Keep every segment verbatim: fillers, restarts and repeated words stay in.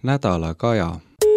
Nädala Kaja.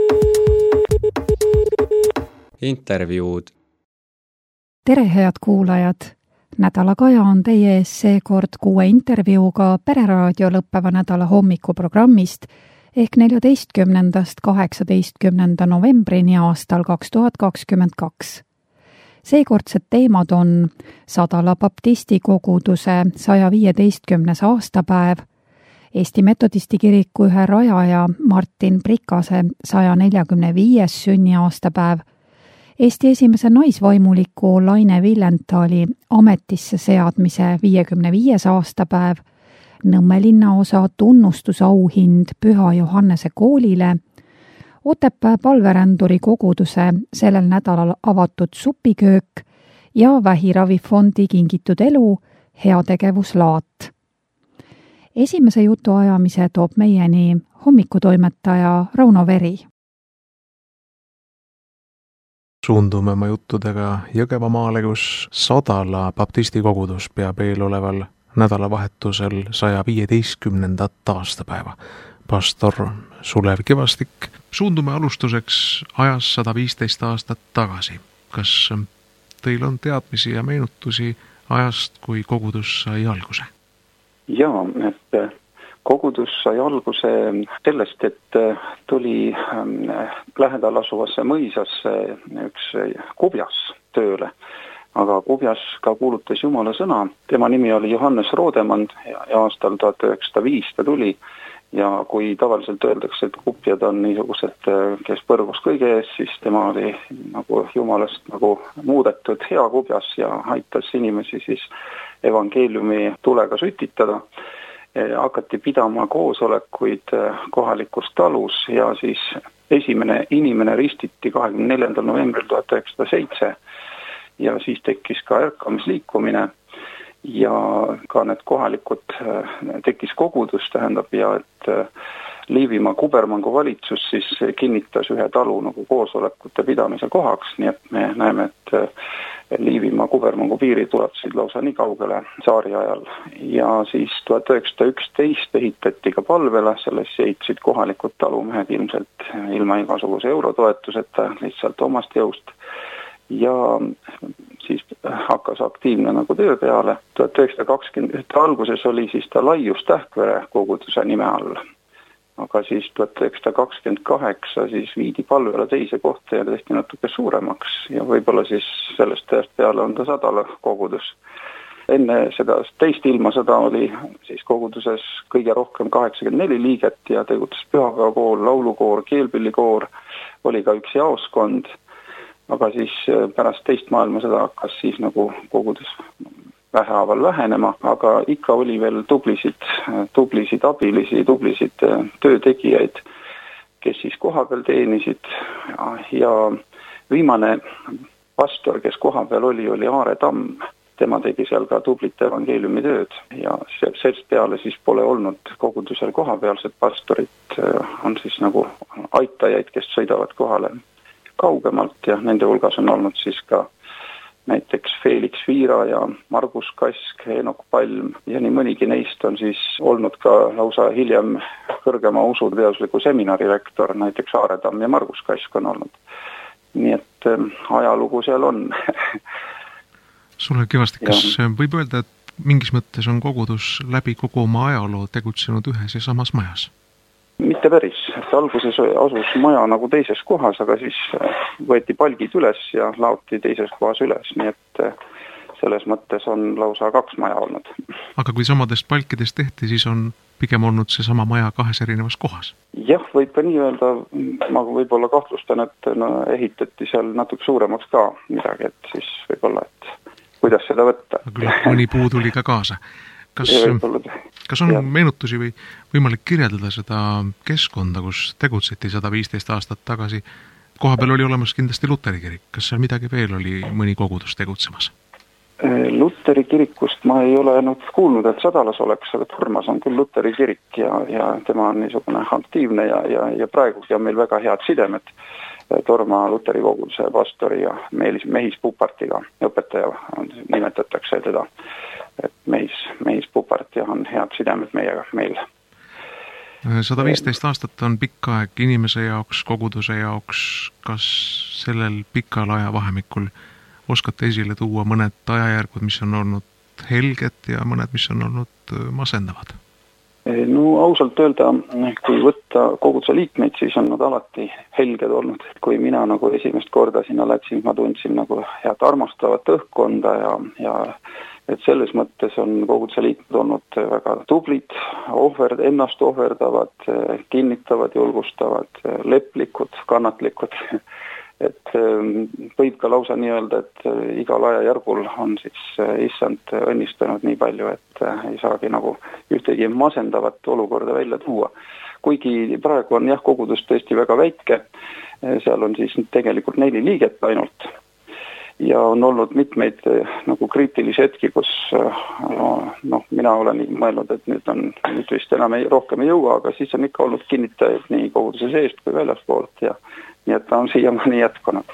Intervjuud. Tere, head kuulajad! Nädala Kaja on teie ees seekord kuue intervjuuga Pereraadio lõppeva nädala hommikuprogrammist ehk neljateistkümnendast kaheksateistkümnenda novembrini aastal kaks tuhat kakskümmend kaks. Seekordsed teemad on Sadala baptisti koguduse saja viieteistkümnes aastapäev, Eesti Metodisti kiriku ühe rajaja Martin Prikase saja neljakümne viies sünniaastapäev, Eesti esimese naisvaimuliku Laine Villentali ametisse seadmise viiekümne viies aastapäev, Nõmme linnaosa tunnustusauhind Püha Johannese koolile, Otepää palveränduri koguduse sellel nädalal avatud supiköök ja Vähiravifondi kingitud elu heategevuslaat. Esimese jutuajamise toob meieni hommikutoimetaja Rauno Veri. Suundume oma juttudega Jõgevamaale, kus Sadala baptisti kogudus peab eeloleval nädalavahetusel saja viieteistkümnendat aastapäeva. Pastor Sulev Kivastik. Suundume alustuseks ajas sada viisteist aastat tagasi. Kas teil on teadmisi ja meenutusi ajast, kui kogudus sai alguse? Jaa, et kogudus sai alguse sellest, et tuli lähedal asuvasse mõisasse üks kubjas tööle. Aga kubjas ka kuulutas Jumala sõna. Tema nimi oli Johannes Roodemand ja aastal tuhat üheksasada viis ta tuli. Ja kui tavaliselt öeldakse, et kubjad on niisugused, kes põrgus kõige ees, siis tema oli nagu Jumalast nagu muudetud hea kubjas ja aitas inimesi siis evangeeliumi tulega sütitada. Hakati pidama koosolekuid kohalikus talus ja siis esimene inimene ristiti kahekümne neljandal novembril tuhat üheksasada seitse ja siis tekkis ka ärkamisliikumine ja ka need kohalikud tekkis kogudus, tähendab, ja et Liivimaa Kubermangu valitsus siis kinnitas ühe talu nagu koosolekute pidamise kohaks, nii et me näeme, et Liivimaa Kubermangu piirid ulatusid lausa nii kaugele saari ajal. Ja siis tuhat üheksasada üksteist ehitati ka palvele, selles ehitasid kohalikud talumehed ilmselt ilma igasuguse eurotoetuseta, lihtsalt omast jõust. Ja siis hakkas aktiivne nagu töö peale. tuhat üheksasada kakskümmend alguses oli siis ta Laius Tähkvere koguduse nime all. Aga siis tuhat üheksasada kakskümmend kaheksa siis viidi palvele teise kohta ja tehti natuke suuremaks ja võib-olla siis sellest peale on ta Sadala kogudus. Enne seda teist ilmasõda oli siis koguduses kõige rohkem kaheksakümmend neli liiget ja tegutas pühapäevakoor, laulukoor, keelpillikoor, oli ka üks jaoskond. Aga siis pärast teist maailmasõda hakkas siis nagu kogudus vähehaaval vähenema, aga ikka oli veel tublisid, tublisid abilisi, tublisid töötegijaid, kes siis kohapeal teenisid. Ja viimane pastor, kes kohapeal oli, oli Aare Tamm. Tema tegi seal ka tublit evangeeliumi tööd ja sellest peale siis pole olnud kogudusel kohapealsed pastorid, on siis nagu aitajaid, kes sõidavad kohale kaugemalt ja nende hulgas on olnud siis ka näiteks Felix Viira ja Margus Kask, Eenok Palm ja nii mõnigi neist on siis olnud ka lausa hiljem kõrgema usuteadusliku seminari rektor, näiteks Aare Tamm ja Margus Kask on olnud. Nii et ajalugu seal on. Sulev Kivastik, kas võib öelda, et mingis mõttes on kogudus läbi kogu oma ajaloo tegutsenud ühes ja samas majas? Mitte päris. Alguses asus maja nagu teises kohas, aga siis võeti palgid üles ja laoti teises kohas üles, nii et selles mõttes on lausa kaks maja olnud. Aga kui samadest palkidest tehti, siis on pigem olnud see sama maja kahes erinevas kohas? Jah, võib ka nii öelda. Ma võib-olla kahtlustan, et no, ehitati seal natuke suuremaks ka midagi, et siis võib-olla, et kuidas seda võtta. Küll mõni puu tuli ka kaasa. Kas, kas on ja. meenutusi või võimalik kirjeldada seda keskkonda, kus tegutseti sada viisteist aastat tagasi? Kohapeal oli olemas kindlasti Luteri kirik. Kas seal midagi veel oli mõni kogudus tegutsemas? Luteri kirikust ma ei ole nüüd kuulnud, et Sadalas oleks, aga Turmas on küll Luteri kirik ja, ja tema on niisugune aktiivne ja, ja, ja praegugi on meil väga head sidemed Torma Luteri koguduse pastori ja Meelis, Mehis Pupartiga, õpetaja nimetatakse teda. Et Mehis, Mehis Puparti on head sidemed meiega meil. sada viisteist aastat on pikk aeg inimese jaoks, koguduse jaoks. Kas sellel pikal ajavahemikul oskate esile tuua mõned ajajärgud, mis on olnud helged ja mõned, mis on olnud masendavad? No ausalt öelda, kui võtta koguduse liikmeid, siis on nad alati helged olnud. Kui mina nagu esimest korda sinna läksin, ma tundsin nagu head armastavat õhkkonda ja, ja et selles mõttes on koguduse liikmed olnud väga tublid, ohverd, ennast ohverdavad, kinnitavad, julgustavad, leplikud, kannatlikud. Et võib ka lausa nii öelda, et igal ajajärgul on siis issand õnnistanud nii palju, et ei saagi nagu ühtegi masendavat olukorda välja tuua. Kuigi praegu on jah, kogudus tõesti väga väike, seal on siis tegelikult neli liiget ainult. Ja on olnud mitmeid nagu kriitilisi hetki, kus no, no, mina olen mõelnud, et nüüd on nüüd vist enam ei, rohkem ei jõua, aga siis on ikka olnud kinnitajaid nii koguduse seest kui väljaspoolt ja nii et ta on siiamaani jätkunud.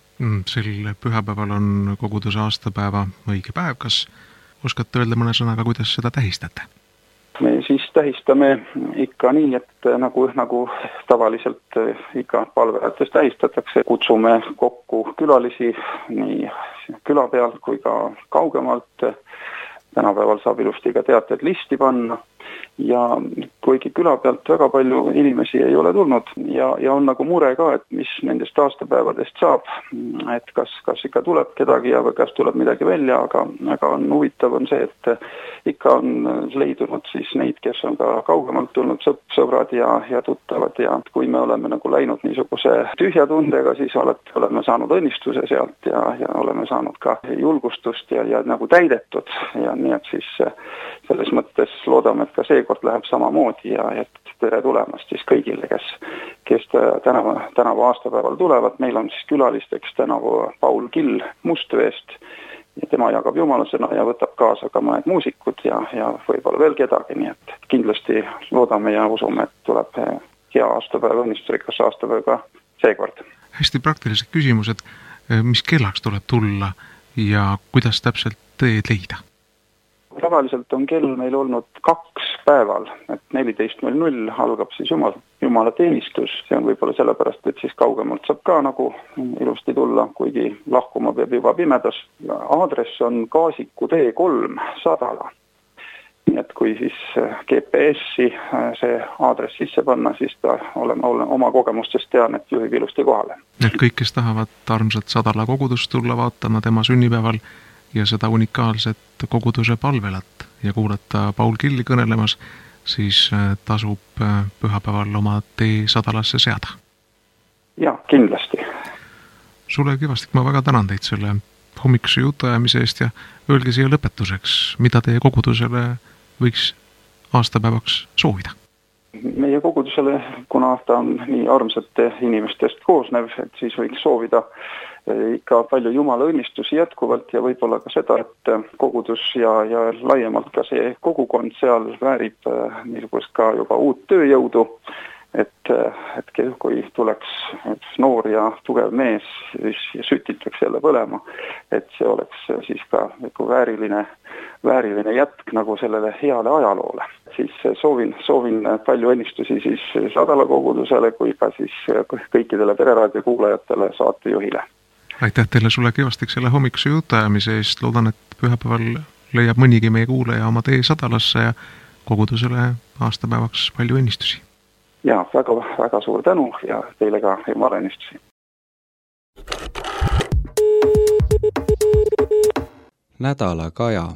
Sel pühapäeval on koguduse aastapäeva õige päev. Kas oskate öelda mõne sõnaga, kuidas seda tähistate? Me siis tähistame ikka nii, et nagu, nagu tavaliselt ikka palverates tähistatakse. Kutsume kokku külalisi nii küla pealt kui ka kaugemalt. Tänapäeval saab ilusti ka teated listi panna. Ja kuigi küla pealt väga palju inimesi ei ole tulnud ja, ja on nagu mure ka, et mis nendest aastapäevadest saab, et kas, kas ikka tuleb kedagi ja kas tuleb midagi välja, aga, aga on huvitav on see, et ikka on leidunud siis neid, kes on ka kaugemalt tulnud sõp, sõbrad ja, ja tuttavad ja kui me oleme nagu läinud niisuguse tühja tundega, siis olete, oleme saanud õnnistuse sealt ja, ja oleme saanud ka julgustust ja, ja nagu täidetud ja nii, et siis selles mõttes loodame, et ka seekord läheb samamoodi ja et tere tulemast siis kõigile, kes, kes tänavu, tänavu aastapäeval tulevad. Meil on siis külalisteks tänavu Paul Kill Mustveest ja tema jagab jumalasõna ja võtab kaasa ka mõned muusikud ja, ja võib-olla veel kedagi, nii et kindlasti loodame ja usume, et tuleb hea aastapäev, õnnistusrikas aastapäev ka seekord. Hästi praktilised küsimused, mis kellaks tuleb tulla ja kuidas täpselt teed leida? Tavaliselt on kell meil olnud kaks päeval, et neliteist null null algab siis jumal, jumala teenistus. See on võib-olla sellepärast, et siis kaugemalt saab ka nagu ilusti tulla, kuigi lahkuma peab juba pimedas. Aadress on Kaasiku tee kolm Sadala. Nii et kui siis G P S-i see aadress sisse panna, siis ta oleme, oleme oma kogemustest tean, et juhib ilusti kohale. Et kõik, kes tahavad armsat Sadala kogudust tulla vaatama tema sünnipäeval ja seda unikaalset koguduse palvelat ja kuulata Paul Killi kõnelemas, siis tasub pühapäeval oma tee Sadalasse seada. Ja, kindlasti. Sulle Kivastik, ma väga tänan teid selle hommikuse jutuajamise eest ja öelge siia lõpetuseks, mida teie kogudusele võiks aastapäevaks soovida? Meie kogudusele, kuna ta on nii armsate inimestest koosnev, et siis võiks soovida ikka palju jumala õnnistusi jätkuvalt ja võib-olla ka seda, et kogudus ja, ja laiemalt ka see kogukond seal väärib niisugust ka juba uut tööjõudu, et, et kui tuleks noor ja tugev mees ja sütitaks jälle põlema, et see oleks siis ka vääriline, vääriline jätk nagu sellele heale ajaloole. Siis soovin, soovin palju õnnistusi siis Sadala kogudusele kui ka siis kõikidele Pereraadio kuulajatele saatejuhile. Aitäh teile sulle Kivastik selle hommikuse jutuajamise eest. Loodan, et pühapäeval leiab mõnigi meie kuulaja oma tee Sadalasse ja kogudusele aastapäevaks palju õnnistusi. Ja, väga, väga suur tänu ja teile ka jumala õnnistusi. Nädala Kaja.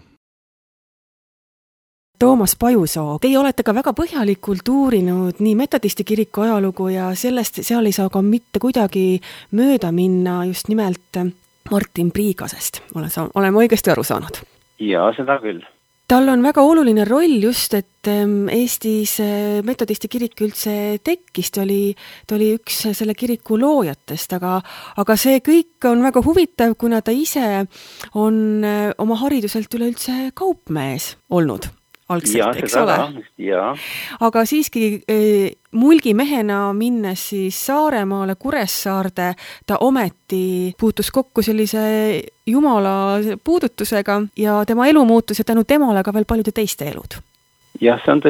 Toomas Pajusoo, teie olete ka väga põhjalikult uurinud nii metodisti kiriku ajalugu ja sellest seal ei saa ka mitte kuidagi mööda minna just nimelt Martin Priigasest. Olen, olen õigesti aru saanud? Ja, seda küll. Tal on väga oluline roll just, et Eestis metodisti kirik üldse tekkis, ta oli, ta oli üks selle kiriku loojatest, aga, aga see kõik on väga huvitav, kuna ta ise on oma hariduselt üleüldse kaupmees olnud. Algselt, ja, eks ole? Ja. Aga siiski e, mulgimehena minnes siis Saaremaale Kuressaarde, ta ometi puutus kokku sellise jumala puudutusega ja tema elu muutus ja tänu temale ka veel paljude teiste elud. Jah, see on tõsi.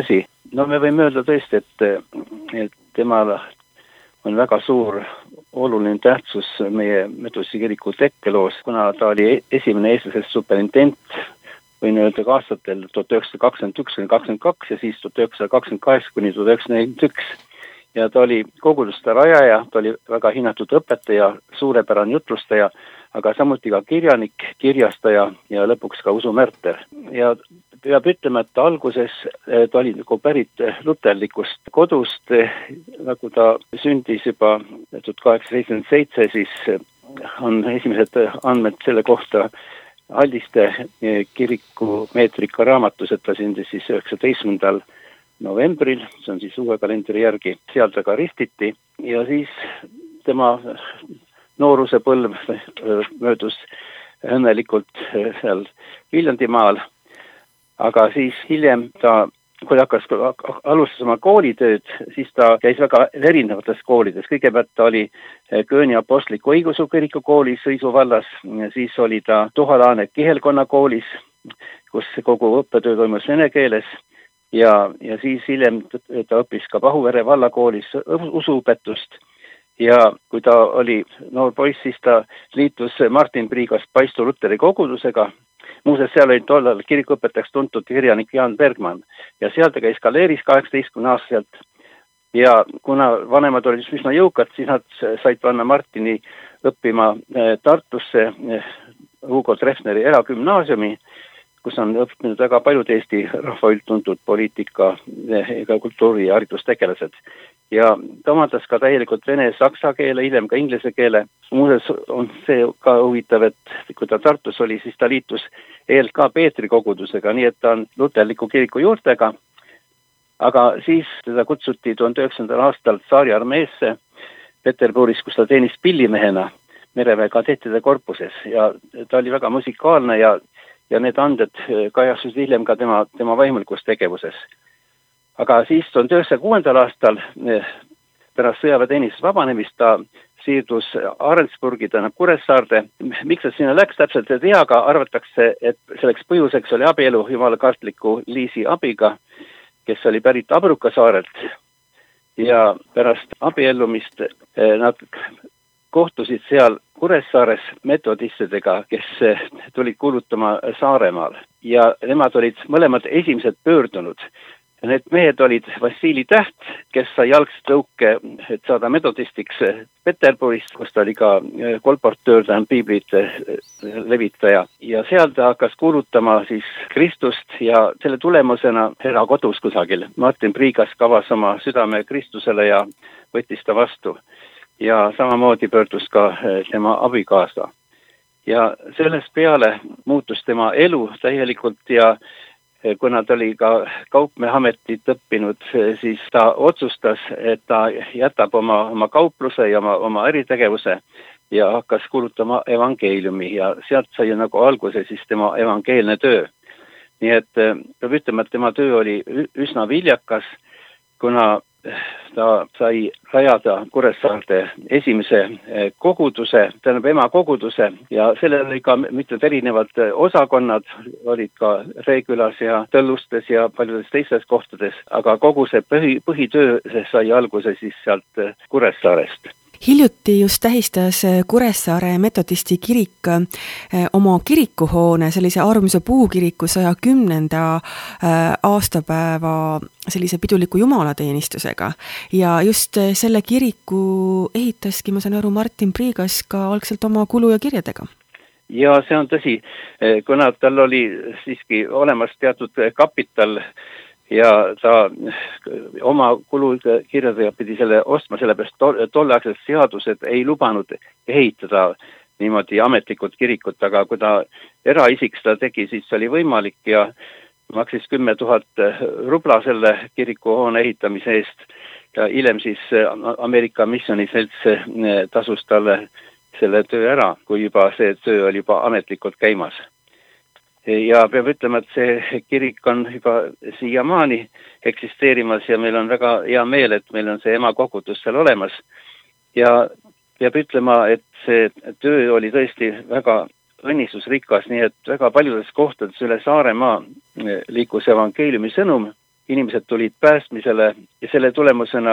no me võime öelda tõesti, et, et temal on väga suur oluline tähtsus meie metodisti kiriku tekkeloos, kuna ta oli esimene eestlasest superintendent, võin öelda ka aastatel tuhat üheksasada kakskümmend üks kuni kakskümmend kaks ja siis tuhat üheksasada kakskümmend kaheksa kuni tuhat üheksasada nelikümmend üks. Ja ta oli koguduste rajaja, ta oli väga hinnatud õpetaja, suurepärane jutlustaja, aga samuti ka kirjanik, kirjastaja ja lõpuks ka usumärter. Ja peab ütlema, et alguses ta oli nagu pärit luterlikust kodust, nagu ta sündis juba tuhat kaheksasada seitsekümmend seitse, siis on esimesed andmed selle kohta Aldiste kiriku meetrika raamatus, et ta sündis siis üheksateistkümnendal novembril, see on siis uue kalendri järgi, seal ta ka ristiti ja siis tema nooruse põlv möödus õnnelikult seal Viljandimaal, aga siis hiljem ta, kui ta hakkas alustas oma koolitööd, siis ta käis väga erinevates koolides. Kõigepealt ta oli Kööni apostliku õigeusu kiriku koolis Õisu vallas, siis oli ta Tuhalaane kihelkonna koolis, kus kogu õppetöö toimus vene keeles ja, ja siis hiljem ta õppis ka Pahuvere vallakoolis usuõpetust ja kui ta oli noor poiss, siis ta liitus Martin Priigast Paistu Luteri kogudusega. Muuseas, seal oli tollal kirikuõpetajaks tuntud kirjanik Jaan Bergman ja seal ta käis Galeeris kaheksateistkümne aastaselt ja kuna vanemad olid üsna jõukad, siis nad said panna Martini õppima Tartusse Hugo Treffneri eragümnaasiumi, kus on õppinud väga paljud Eesti rahvaüld tuntud poliitika ega kultuuri- ja haridustegelased. Ja ta omandas ka täielikult vene, saksa keele, hiljem ka inglise keele. Muuseas on see ka huvitav, et kui ta Tartus oli, siis ta liitus E L K Peetri kogudusega, nii et ta on luterliku kiriku juurtega. Aga siis teda kutsuti tuhande üheksasandal aastal Tsaari armeesse Peterburis, kus ta teenis pillimehena mereväe kadettide korpuses ja ta oli väga musikaalne ja ja need anded kajastusid hiljem ka tema, tema vaimulikus tegevuses. Aga siis tuhande üheksasaja kuuendal aastal pärast sõjaväeteenistuse vabanemist ta siirdus Arendsburgi, tähendab Kuressaarde. Miks ta sinna läks, täpselt ei tea, aga arvatakse, et selleks põhjuseks oli abielu jumalakartliku Liisi abiga, kes oli pärit Abruka saarelt ja pärast abiellumist nad kohtusid seal Kuressaares metodistidega, kes tulid kuulutama Saaremaal ja nemad olid mõlemad esimesed pöördunud. Need mehed olid Vassili Täht, kes sai jalgset tõuke, et saada metodistiks Peterburist, kus ta oli ka kolportöör, tähendab piiblite levitaja. Ja seal ta hakkas kuulutama siis Kristust ja selle tulemusena erakodus kusagil. Martin Priigas kavas oma südame Kristusele ja võttis ta vastu. Ja samamoodi pöördus ka tema abikaasa. Ja sellest peale muutus tema elu täielikult ja kuna ta oli ka kaupmehametit õppinud, siis ta otsustas, et ta jätab oma, oma kaupluse ja oma, oma äritegevuse ja hakkas kuulutama evangeeliumi ja sealt sai nagu alguse siis tema evangeelne töö. Nii et peab ütlema, et tema töö oli üsna viljakas, kuna ta sai rajada Kuressaarde esimese koguduse, tähendab ema koguduse ja sellel oli ka mitmed erinevad osakonnad, olid ka Reekülas ja Tõllustes ja paljudes teistes kohtades, aga kogu see põhi, põhitöö sai alguse siis sealt Kuressaarest. Hiljuti just tähistas Kuressaare metodisti kirik oma kirikuhoone, sellise armsa puukiriku saja kümnenda aastapäeva sellise piduliku jumalateenistusega. Ja just selle kiriku ehitaski, ma saan aru, Martin Priigas ka algselt oma kulu ja kirjadega. Ja see on tõsi, kuna tal oli siiski olemas teatud kapital, ja ta oma kulukirjadega pidi selle ostma, sellepärast tolleaegsed seadused ei lubanud ehitada niimoodi ametlikult kirikut, aga kui ta eraisik seda tegi, siis see oli võimalik ja maksis kümme tuhat rubla selle kirikuhoone ehitamise eest ja hiljem siis Ameerika Missioniselts tasus talle selle töö ära, kui juba see töö oli juba ametlikult käimas. Ja peab ütlema, et see kirik on juba siiamaani eksisteerimas ja meil on väga hea meel, et meil on see ema kogudus seal olemas. Ja peab ütlema, et see töö oli tõesti väga õnnistusrikas, nii et väga paljudes kohtades üle Saaremaa liikus evangeeliumi sõnum inimesed tulid päästmisele ja selle tulemusena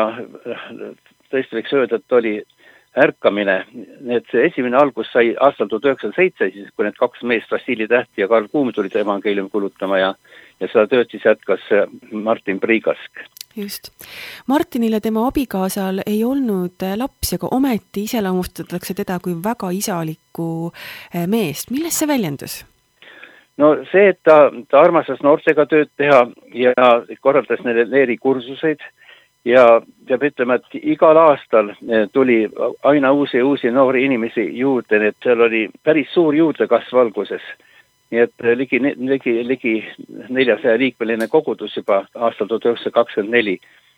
tõesti võiks öelda, et oli ärkamine. Need see esimene algus sai aastal tuhat üheksasada seitse, siis kui need kaks meest, Vassili Täht ja Karl Kuum tulid evangeeliumi kulutama ja, ja seda tööd siis jätkas Martin Priigask. Just. Martinile tema abikaasal ei olnud lapsi, aga ometi iseloomustatakse teda kui väga isalikku meest. Milles see väljendus? No see, et ta, ta armastas noortega tööd teha ja korraldas neile leerikursuseid ja peab ütlema, et igal aastal tuli aina uusi ja uusi noori inimesi juurde, nii et seal oli päris suur juurdekasv alguses. Nii et ligi, ligi, ligi neljasaja liikmeline kogudus juba aastal tuhat üheksasada kakskümmend neli.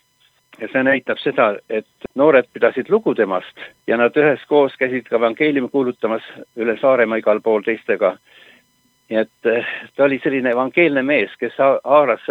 Ja see näitab seda, et noored pidasid lugu temast ja nad üheskoos käisid ka evangeeliumi kuulutamas üle Saaremaa igal pool teistega. Nii et ta oli selline evangeelne mees, kes haaras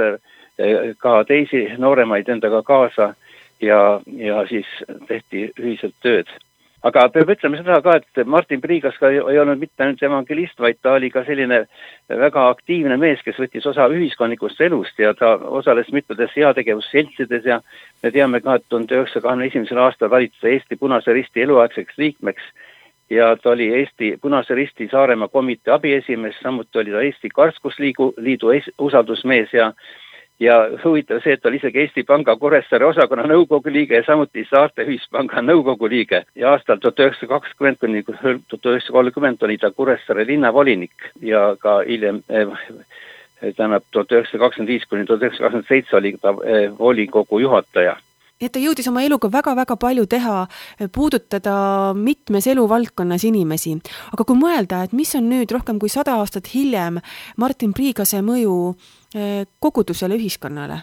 ka teisi nooremaid endaga kaasa ja, ja siis tehti ühiselt tööd. Aga peab ütlema seda ka, et Martin Priigask ei olnud mitte ainult evangelist, vaid ta oli ka selline väga aktiivne mees, kes võttis osa ühiskonnikust elust ja ta osales mitmetes heategevusseltsides ja me teame ka, et tuhat üheksasada kahekümne esimesel aastal valitses Eesti Punase Risti eluaegseks liikmeks ja ta oli Eesti Punase Risti Saaremaa komitee abiesimees, samuti oli ta Eesti Karskusliidu liidu usaldusmees ja Ja huvitav see, et ta oli isegi Eesti Panga Kuressaare osakonna nõukogu liige ja samuti Saarte Ühispanga nõukogu liige. Ja aastal tuhat üheksasada kakskümmend kuni tuhat üheksasada kolmkümmend oli ta Kuressaare linnavolinik ja ka hiljem eh, tähendab tuhat üheksasada kakskümmend viis kuni tuhat üheksasada kakskümmend seitse oli ta eh, volikogu juhataja. Et ta jõudis oma eluga väga-väga palju teha, puudutada mitmes eluvaldkonnas inimesi. Aga kui mõelda, et mis on nüüd rohkem kui sada aastat hiljem Martin Priigase mõju kogudusele ühiskonnale?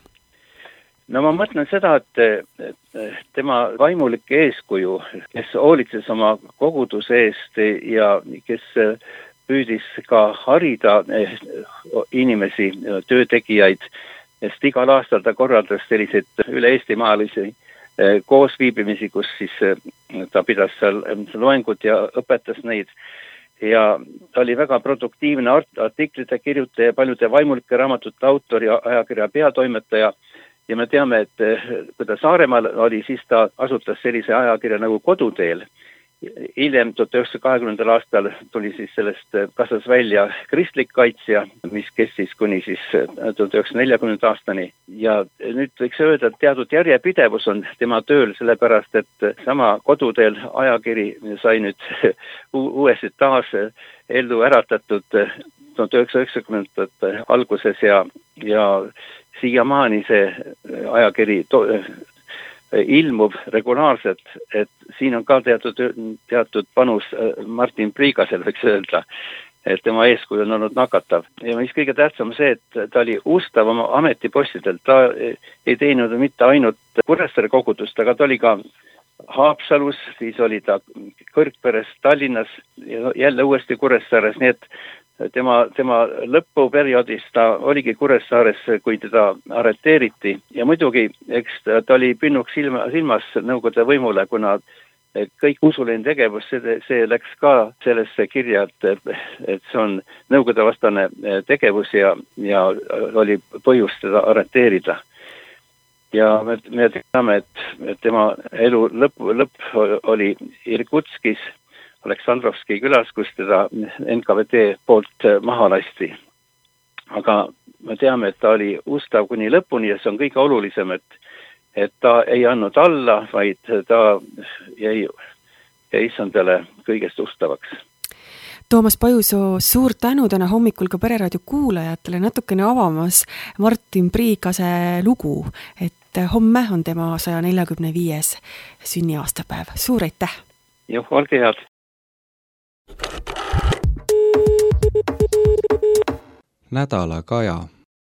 No ma mõtlen seda, et tema vaimulik eeskuju, kes hoolitses oma koguduse eest ja kes püüdis ka harida inimesi, töötegijaid, sest igal aastal ta korraldas selliseid üle eestimaalisi koosviibimisi, kus siis ta pidas seal loengud ja õpetas neid. Ja ta oli väga produktiivne artiklite kirjutaja, paljude vaimulike raamatute autor ja ajakirja peatoimetaja. Ja me teame, et kui ta Saaremaal oli, siis ta asutas sellise ajakirja nagu Koduteel. Hiljem tuhat üheksasada kahekümnendal aastal tuli siis sellest kasvas välja kristlik kaitsja, mis kestis kuni siis tuhat üheksasada neljakümnenda aastani. Ja nüüd võiks öelda, et teatud järjepidevus on tema tööl, sellepärast, et sama Koduteel ajakiri sai nüüd uuesti taas ellu äratatud tuhat üheksasada üheksakümnendate alguses ja, ja siiamaani see ajakiri to- ilmub regulaarselt, et siin on ka teatud, teatud panus Martin Priigasel, võiks öelda, et tema eeskuju on olnud nakatav. Ja mis kõige tähtsam see, et ta oli ustav oma ametipostidelt, ta ei teinud mitte ainult Kuressaare kogudust, aga ta oli ka Haapsalus, siis oli ta Kõrgperes Tallinnas ja jälle uuesti Kuressaares, nii et tema, tema lõpuperioodis ta oligi Kuressaares, kui teda arreteeriti ja muidugi, eks ta oli pinnuks silma, silmas Nõukogude võimule, kuna kõik usuline tegevus, see, see läks ka sellesse kirja, et, et see on Nõukogude vastane tegevus ja, ja oli põhjust teda arreteerida. Ja me, me teame, et, et tema elu lõpp, lõpp oli Irkutskis, Aleksandrovski külas, kus teda N K V D poolt maha lasti. Aga me teame, et ta oli ustav kuni lõpuni ja see on kõige olulisem, et, et ta ei andnud alla, vaid ta jäi, jäi issandale kõigest ustavaks. Toomas Pajusoo, suur tänu täna hommikul ka Pereraadio kuulajatele natukene avamas Martin Priigase lugu, et homme on tema saja neljakümne viies sünniaastapäev. Suur aitäh! Juh, olge head! Nädala kaja.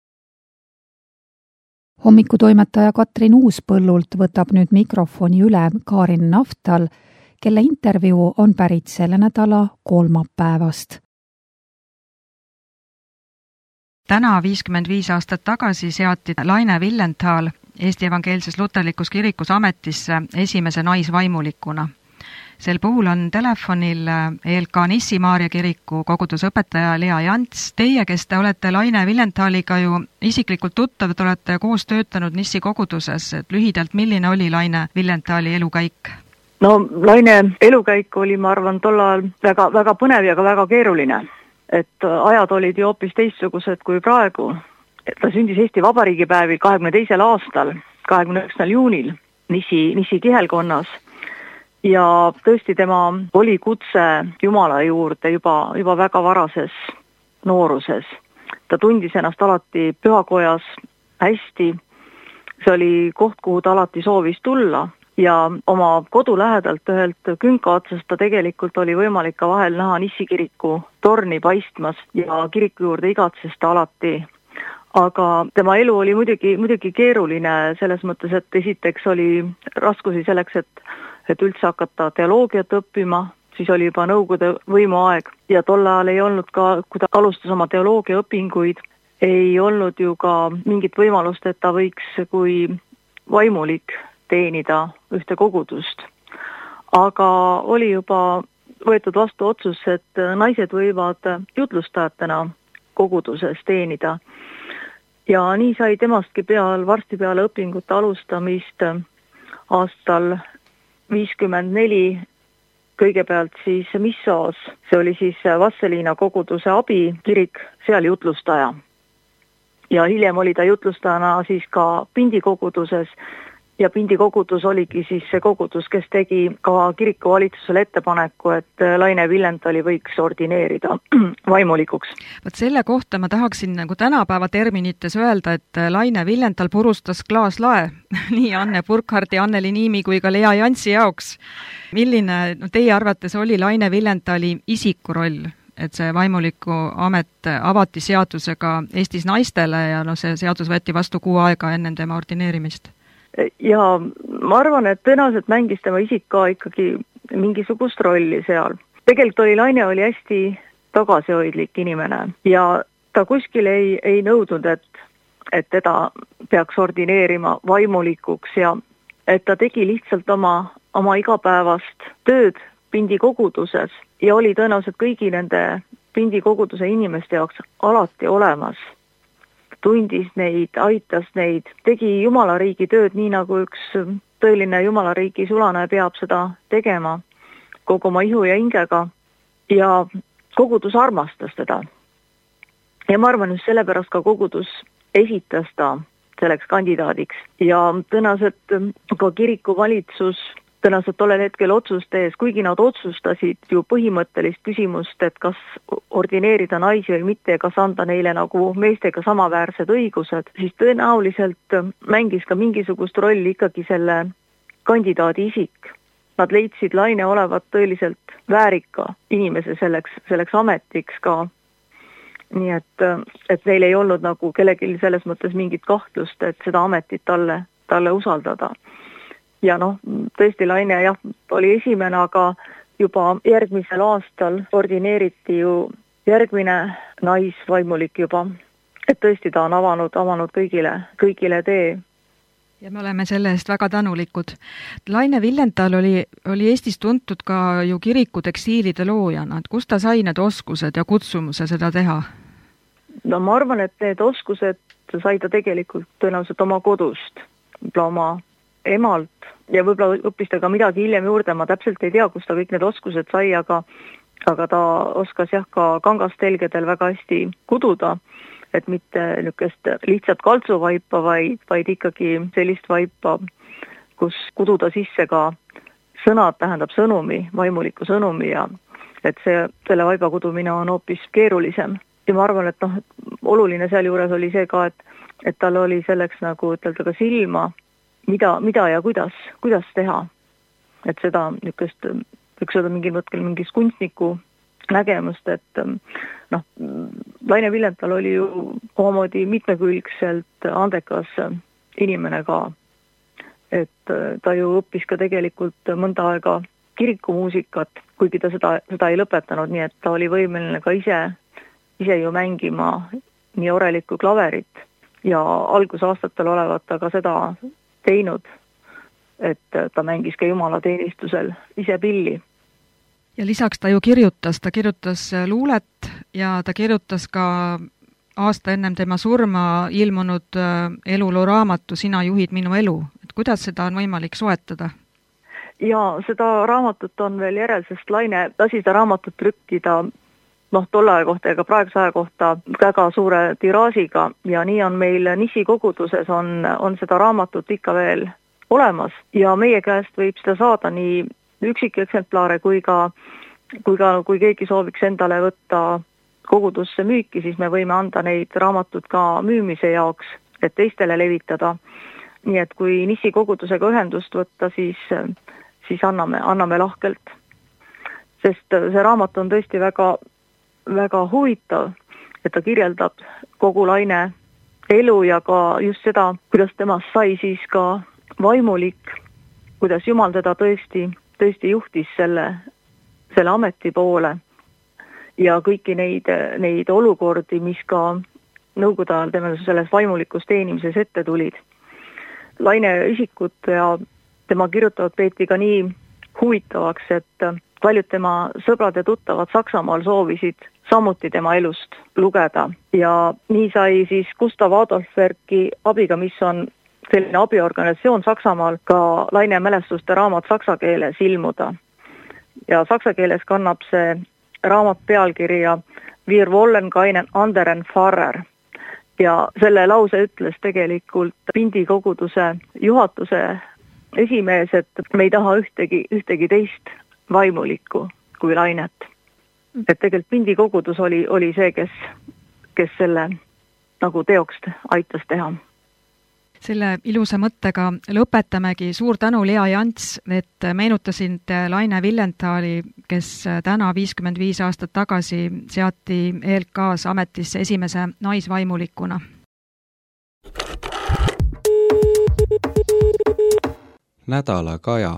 Hommikutoimetaja Katrin Uuspõllult võtab nüüd mikrofoni üle Kaarin Naftal, kelle intervjuu on pärit selle nädala kolmapäevast. Täna viiskümmend viis aastat tagasi seati Laine Villenthal Eesti Evangeelses Luterlikus Kirikus ametisse esimese naisvaimulikuna. sel puhul on telefonil E L K Nissi Maarja kiriku kogudusõpetaja Lea Jants. Teie, kes te olete Laine Villenthaliga ju isiklikult tuttav, te olete koos töötanud Nissi koguduses, et lühidalt, milline oli Laine Villenthali elukäik? No Laine elukäik oli, ma arvan, tol ajal väga, väga põnev ja ka väga keeruline. Et ajad olid ju hoopis teistsugused kui praegu. Ta sündis Eesti Vabariigi päevil kahekümne teisel aastal, kahekümne üheksandal juunil Nissi, Nissi kihelkonnas ja tõesti tema oli kutse Jumala juurde juba, juba väga varases nooruses. Ta tundis ennast alati pühakojas hästi, see oli koht, kuhu ta alati soovis tulla ja oma kodu lähedalt ühelt künka otsast ta tegelikult oli võimalik ka vahel näha Nissi kiriku torni paistmas ja kiriku juurde igatses ta alati. Aga tema elu oli muidugi, muidugi keeruline selles mõttes, et esiteks oli raskusi selleks, et, et üldse hakata teoloogiat õppima, siis oli juba Nõukogude võimuaeg ja tol ajal ei olnud ka, kui ta alustas oma teoloogia õpinguid, ei olnud ju ka mingit võimalust, et ta võiks kui vaimulik teenida ühte kogudust. Aga oli juba võetud vastu otsus, et naised võivad jutlustajatena koguduses teenida. Ja nii sai temastki peal, varsti peale õpingute alustamist aastal viiskümmend neli kõigepealt siis Missos, see oli siis Vasseliina koguduse abikirik, seal jutlustaja. Ja hiljem oli ta jutlustajana siis ka Pindi koguduses, ja Pindi kogudus oligi siis see kogudus, kes tegi ka kirikuvalitsusele ettepaneku, et Laine Villenthali võiks ordineerida vaimulikuks. Võt selle kohta ma tahaksin nagu tänapäeva terminites öelda, et Laine Villenthal purustas klaaslae nii Anne Burkhardi, Anneli Niimi kui ka Lea Jantsi jaoks. Milline no, teie arvates oli Laine Villenthali isiku roll, et see vaimuliku amet avati seadusega Eestis naistele ja no, see seadus võeti vastu kuu aega enne tema ordineerimist? Ja ma arvan, et tõenäoliselt mängis tema isik ka ikkagi mingisugust rolli seal. Tegelikult oli Laine oli hästi tagasihoidlik inimene ja ta kuskil ei, ei nõudnud, et, et teda peaks ordineerima vaimulikuks ja et ta tegi lihtsalt oma, oma igapäevast tööd Pindi koguduses ja oli tõenäoliselt kõigi nende Pindi koguduse inimeste jaoks alati olemas. Tundis neid, aitas neid, tegi Jumalariigi tööd nii nagu üks tõeline Jumalariigi sulane peab seda tegema kogu oma ihu ja hingega ja kogudus armastas teda. Ja ma arvan, just sellepärast ka kogudus esitas ta selleks kandidaadiks ja tõenäoliselt ka kirikuvalitsus tõenäoliselt tollel hetkel otsust ees, kuigi nad otsustasid ju põhimõttelist küsimust, et kas ordineerida naisi või mitte ja kas anda neile nagu meestega samaväärsed õigused, siis tõenäoliselt mängis ka mingisugust rolli ikkagi selle kandidaadi isik. Nad leidsid Laine olevat tõeliselt väärika inimese selleks, selleks ametiks ka. Nii et, et neil ei olnud nagu kellelgi selles mõttes mingit kahtlust, et seda ametit talle, talle usaldada. Ja noh, tõesti Laine jah, oli esimene, aga juba järgmisel aastal ordineeriti ju järgmine naisvaimulik juba. Et tõesti ta on avanud, avanud kõigile, kõigile tee. Ja me oleme selle eest väga tänulikud. Laine Villenthal oli, oli Eestis tuntud ka ju kiriku tekstiilide loojana. Et kust ta sai need oskused ja kutsumuse seda teha? No ma arvan, et need oskused sai ta tegelikult tõenäoliselt oma kodust, oma emalt ja võib-olla õppis ta ka midagi hiljem juurde, ma täpselt ei tea, kus ta kõik need oskused sai, aga, aga ta oskas jah ka kangastelgedel väga hästi kududa, et mitte niisugust lihtsalt kaltsuvaipa, vaid, vaid ikkagi sellist vaipa, kus kududa sisse ka sõnad, tähendab sõnumi, vaimuliku sõnumi ja et see, selle vaiba kudumine on hoopis keerulisem. Ja ma arvan, et noh, oluline seal juures oli see ka, et, et tal oli selleks nagu ütelda ka silma, Mida, mida ja kuidas, kuidas teha. Et seda niisugust, võiks öelda mingil mõtkel mingis kunstniku nägemust, et noh, Laine Villenthal oli ju omamoodi mitmekülgselt andekas inimene ka. Et ta ju õppis ka tegelikult mõnda aega kirikumuusikat, kuigi ta seda, seda ei lõpetanud, nii et ta oli võimeline ka ise, ise ju mängima nii orelikku klaverit ja algusaastatel olevat ta ka seda teinud et ta mängis ka jumalateenistusel ise pilli. Ja lisaks ta ju kirjutas, ta kirjutas luulet ja ta kirjutas ka aasta ennem tema surma ilmunud eluloo raamatu Sina juhid minu elu. Et kuidas seda on võimalik soetada? Ja seda raamatut on veel järel, sest Laine lasi seda raamatut trükkida noh, tolle aja kohta ega praeguse aja kohta väga suure tiraažiga ja nii on meil Nissi koguduses on, on seda raamatut ikka veel olemas ja meie käest võib seda saada nii üksikeksemplaare kui ka, kui ka kui keegi sooviks endale võtta kogudusse müüki, siis me võime anda neid raamatud ka müümise jaoks, et teistele levitada. Nii et kui Nissi kogudusega ühendust võtta, siis, siis anname, anname lahkelt. Sest see raamat on tõesti väga, väga huvitav, et ta kirjeldab kogu Laine elu ja ka just seda, kuidas temast sai siis ka vaimulik, kuidas Jumal teda tõesti, tõesti juhtis selle, selle ameti poole ja kõiki neid, neid olukordi, mis ka nõukogude ajal tema selles vaimulikus teenimises ette tulid. Laine isikut ja tema kirjutavad peeti ka nii huvitavaks, et paljud tema sõbrad ja tuttavad Saksamaal soovisid samuti tema elust lugeda ja nii sai siis Gustav Adolfwerki abiga, mis on selline abiorganisatsioon Saksamaal, ka Laine mälestuste raamat saksa keeles ilmuda. Ja saksa keeles kannab see raamat pealkirja Wir wollen keinen anderen Pfarrer. Ja selle lause ütles tegelikult Pindi koguduse juhatuse esimees, et me ei taha ühtegi, ühtegi teist vaimulikku kui Lainet. Et tegelikult Pindi kogudus oli, oli see, kes, kes selle nagu teoks aitas teha. Selle ilusa mõttega lõpetamegi. Suur tänu, Lea Jants, et meenutasid Laine Villenthali, kes täna viiskümmend viis aastat tagasi seati E L K-s ametisse esimese naisvaimulikuna. Nädala Kaja.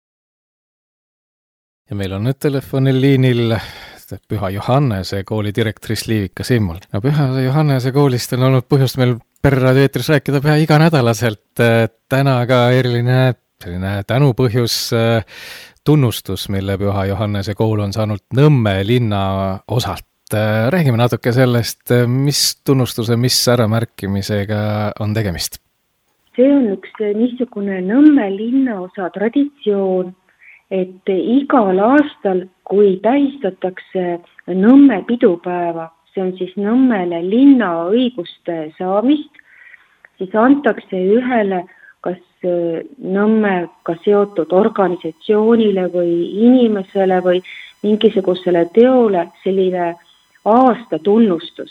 Ja meil on nüüd telefonil liinil Püha Johannese kooli direktoris Liivika Simmul. No Püha Johannese koolist on olnud põhjust meil Perraadio eetris rääkida pea iganädalaselt. Täna ka eriline selline tänupõhjus, tunnustus, mille Püha Johannese kool on saanud Nõmme linna osalt. Räägime natuke sellest, mis tunnustuse, mis äramärkimisega on tegemist? See on üks niisugune Nõmme linnaosa traditsioon, et igal aastal, kui tähistatakse Nõmme pidupäeva, see on siis Nõmmele linna õiguste saamist, siis antakse ühele kas Nõmmega seotud organisatsioonile või inimesele või mingisugusele teole selline aastatunnustus.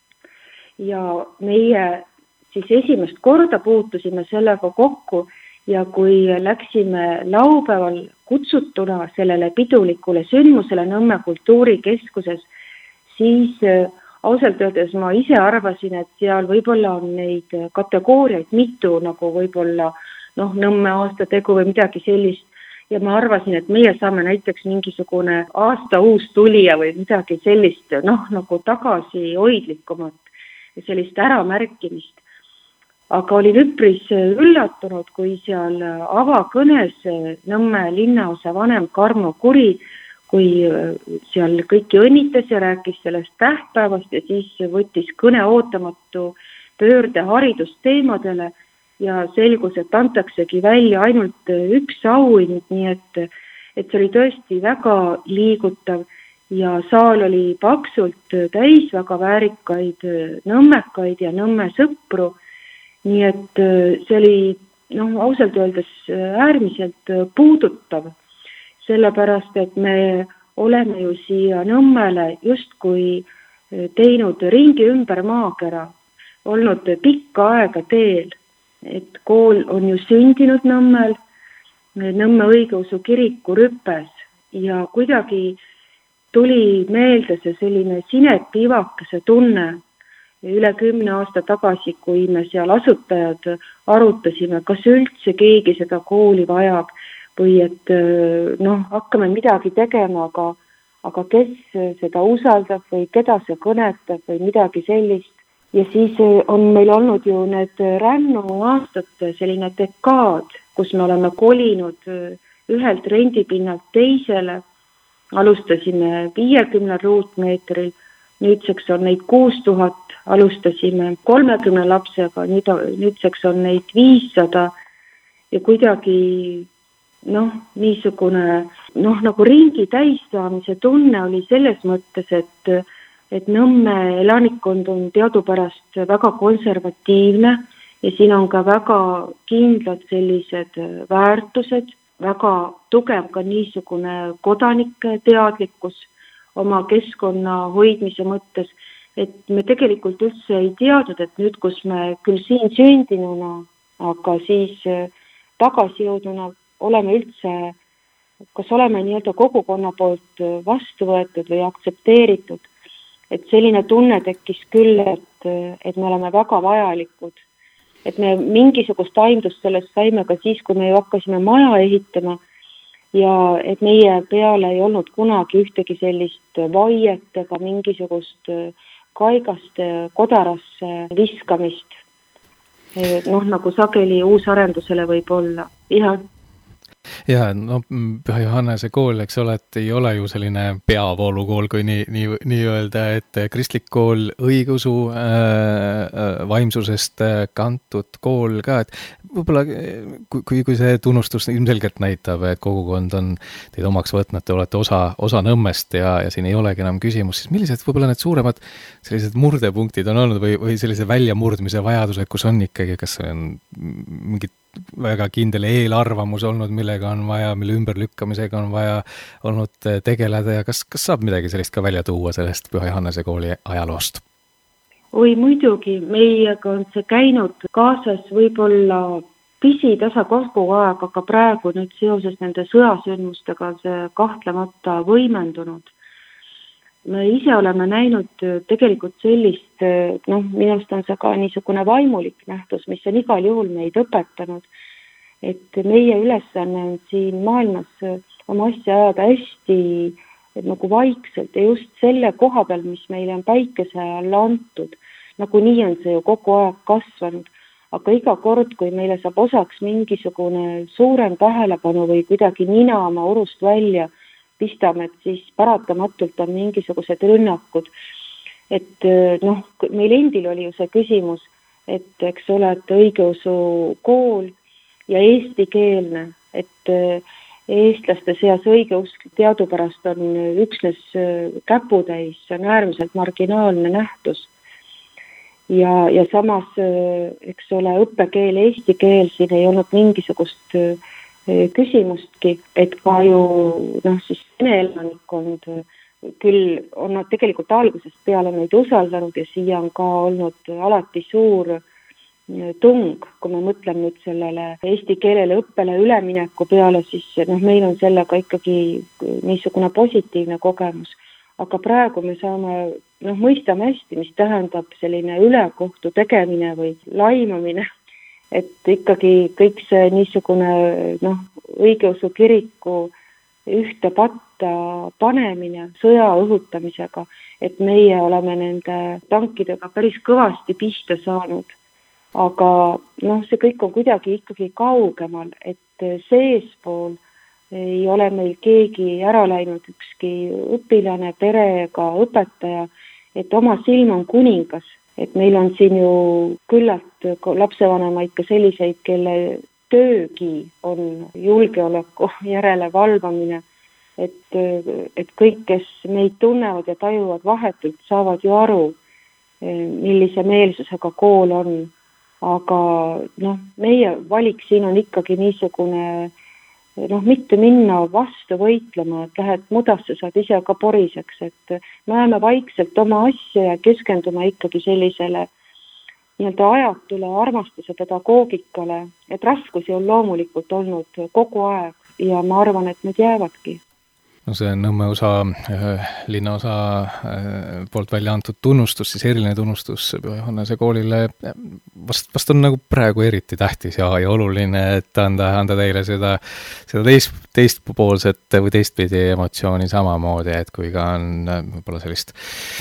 Ja meie siis esimest korda puutusime sellega kokku ja kui läksime laupäeval kutsutuna sellele pidulikule sündmusele Nõmme kultuurikeskuses, siis ausalt öeldes ma ise arvasin, et seal võib-olla on neid kategooriaid mitu, nagu võib-olla noh, Nõmme aastategu või midagi sellist. Ja ma arvasin, et meie saame näiteks mingisugune aasta uus tulija või midagi sellist, noh, nagu tagasi hoidlikumat ja sellist äramärkimist. Aga olin üpris üllatunud, kui seal avakõnes Nõmme linnaosa vanem Karmo Kuri, kui seal kõiki õnnitas ja rääkis sellest tähtpäevast ja siis võttis kõne ootamatu pöörde haridusteemadele ja selgus, et antaksegi välja ainult üks auhind, nii et, et see oli tõesti väga liigutav ja saal oli paksult täis väga väärikaid nõmmekaid ja Nõmme sõpru, nii et see oli noh, ausalt öeldes äärmiselt puudutav, sellepärast et me oleme ju siia Nõmmele justkui teinud ringi ümber maakera, olnud pikka aega teel, et kool on ju sündinud Nõmmel, Nõmme õigeusu kiriku rüpes ja kuidagi tuli meelde see selline Sinet Ivakese tunne üle kümne aasta tagasi, kui me seal asutajad arutasime, kas üldse keegi seda kooli vajab või et noh, hakkame midagi tegema, aga, aga kes seda usaldab või keda see kõnetab või midagi sellist. Ja siis on meil olnud ju need rännu aastate selline dekaad kus me oleme kolinud ühelt rendipinnalt teisele, alustasime viiekümne ruutmeetril, nüüdseks on neid kuus tuhat, alustasime kolmekümne lapsega, nüüd, nüüdseks on neid viissada ja kuidagi noh, niisugune noh, nagu ringi täissaamise tunne oli selles mõttes, et, et Nõmme elanikkond on teadupärast väga konservatiivne ja siin on ka väga kindlad sellised väärtused, väga tugev ka niisugune kodanike teadlikkus oma keskkonna hoidmise mõttes, et me tegelikult üldse ei teadnud, et nüüd, kus me küll siin sündinuna, aga siis tagasi jõudnuna oleme üldse, kas oleme nii-öelda kogukonna poolt vastu võetud või aktsepteeritud. Et selline tunne tekkis küll, et, et me oleme väga vajalikud. Et me mingisugust aimdust sellest saime ka siis, kui me ju hakkasime maja ehitama ja et meie peale ei olnud kunagi ühtegi sellist vaiet ega mingisugust kaigaste kodarasse viskamist. Noh, nagu sageli uusarendusele võib olla. Jah. Ja, no Püha Johannese kool, eks ole, et ei ole ju selline peavoolukool, kui nii, nii, nii öelda, et kristlik kool, õigeusu äh, vaimsusest kantud kool ka, et võib-olla kui, kui see tunnustus ilmselgelt näitab, et kogukond on teid omaks võtnud, te olete osa, osa Nõmmest ja, ja siin ei olegi enam küsimus, siis millised võib-olla need suuremad sellised murdepunktid on olnud või, või sellise väljamurdmise vajadused, kus on ikkagi, kas on mingid väga kindel eelarvamus olnud, millega on vaja, mille ümberlükkamisega on vaja olnud tegeleda ja kas, kas saab midagi sellist ka välja tuua sellest Püha Johannese kooli ajaloost? Oi, muidugi, meiega on see käinud kaasas võib-olla pisitasa kogu aeg, aga praegu nüüd seoses nende sõjasündmustega on see kahtlemata võimendunud. Me ise oleme näinud tegelikult sellist, noh, minust on see ka niisugune vaimulik nähtus, mis on igal juhul meid õpetanud, et meie ülesanne on siin maailmas oma asja ajada hästi nagu vaikselt ja just selle koha peal, mis meile on päikese alla antud, nagu nii on see ju kogu aeg kasvanud, aga iga kord, kui meile saab osaks mingisugune suurem tähelepanu või kuidagi nina oma urust välja pistame, et siis paratamatult on mingisugused rünnakud. Et noh, meil endil oli ju see küsimus, et eks ole, et õigeusu kool ja eestikeelne, et eestlaste seas õigeusk teadupärast on üksnes käputäis, see on äärmiselt marginaalne nähtus. Ja, ja samas, eks ole, õppekeel, eesti keel, siin ei olnud mingisugust küsimustki, et ka ju noh, siis vene elanikkond küll on nad tegelikult algusest peale neid usaldanud ja siia on ka olnud alati suur tung, kui me mõtleme nüüd sellele eesti keelele õppele ülemineku peale, siis noh, meil on sellega ikkagi niisugune positiivne kogemus. Aga praegu me saame, noh, mõistame hästi, mis tähendab selline ülekohtu tegemine või laimamine, et ikkagi kõik see niisugune noh, õigeusu kiriku ühte patta panemine sõja õhutamisega, et meie oleme nende tankidega päris kõvasti pihta saanud. Aga noh, see kõik on kuidagi ikkagi kaugemal, et seespool ei ole meil keegi ära läinud, ükski õpilane, pere ega õpetaja, et oma silm on kuningas. Et meil on siin ju küllalt lapsevanemaid ka selliseid, kelle töögi on julgeoleku järele valvamine, et, et kõik, kes meid tunnevad ja tajuvad vahetult, saavad ju aru, millise meelsusega kool on. Aga noh, meie valik siin on ikkagi niisugune, noh, mitte minna vastu võitlema, et lähed mudasse, saad ise ka poriseks, et me ajame vaikselt oma asja ja keskendume ikkagi sellisele nii-öelda ajatule armastuse pedagoogikale, et raskusi on loomulikult olnud kogu aeg ja ma arvan, et need jäävadki. No see Nõmme osa, linnaosa poolt välja antud tunnustus, siis eriline tunnustus Püha Johannese koolile vast, vast on nagu praegu eriti tähtis ja, ja oluline, et anda, anda teile seda, seda teist, teistpoolset või teistpidi emotsiooni samamoodi, et kui ka on võib-olla sellist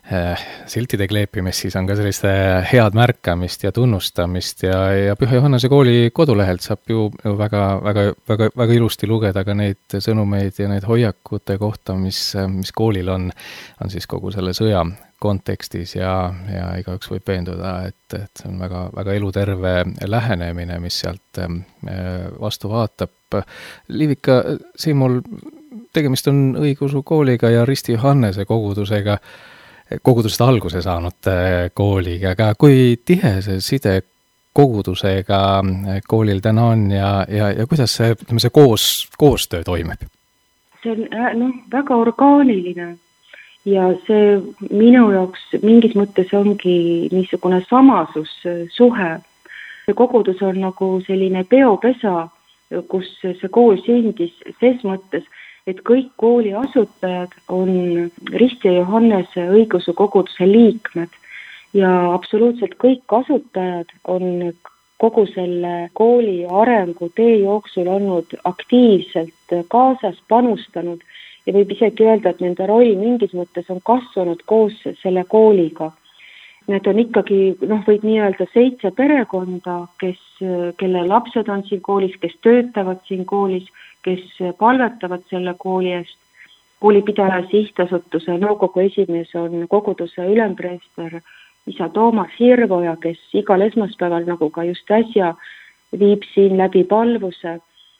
siltide kleepimist, siis on ka sellist head märkamist ja tunnustamist ja, ja Püha Johannese kooli kodulehelt saab ju, ju väga, väga, väga, väga ilusti lugeda ka neid sõnumeid ja neid hoiakute kohta, mis, mis koolil on, on siis kogu selle sõja kontekstis ja, ja igaüks võib veenduda, et, et see on väga, väga eluterve lähenemine, mis sealt vastu vaatab. Liivika Simmul, tegemist on õigeusu kooliga ja Risti Johannese kogudusega, kogudusest alguse saanud kooliga, aga kui tihe see side kogudusega koolil täna on ja, ja, ja kuidas see, ütleme, see koos, koostöö toimub? See on no, väga orgaaniline ja see minu jaoks mingis mõttes ongi niisugune samasussuhe. See kogudus on nagu selline peopesa, kus see kool sündis ses mõttes, et kõik kooli asutajad on Risti ja Johannese õigeusu koguduse liikmed ja absoluutselt kõik asutajad on kogu selle kooli arengu tee jooksul olnud aktiivselt kaasas, panustanud ja võib isegi öelda, et nende roll mingis mõttes on kasvanud koos selle kooliga. Need on ikkagi, noh, võib nii öelda seitse perekonda, kes, kelle lapsed on siin koolis, kes töötavad siin koolis, kes palvetavad selle kooli eest. Koolipidaja sihtasutuse nõukogu esimees on koguduse ülempreester isa Toomas Hirvoja, kes igal esmaspäeval, nagu ka just äsja, viib siin läbi palvuse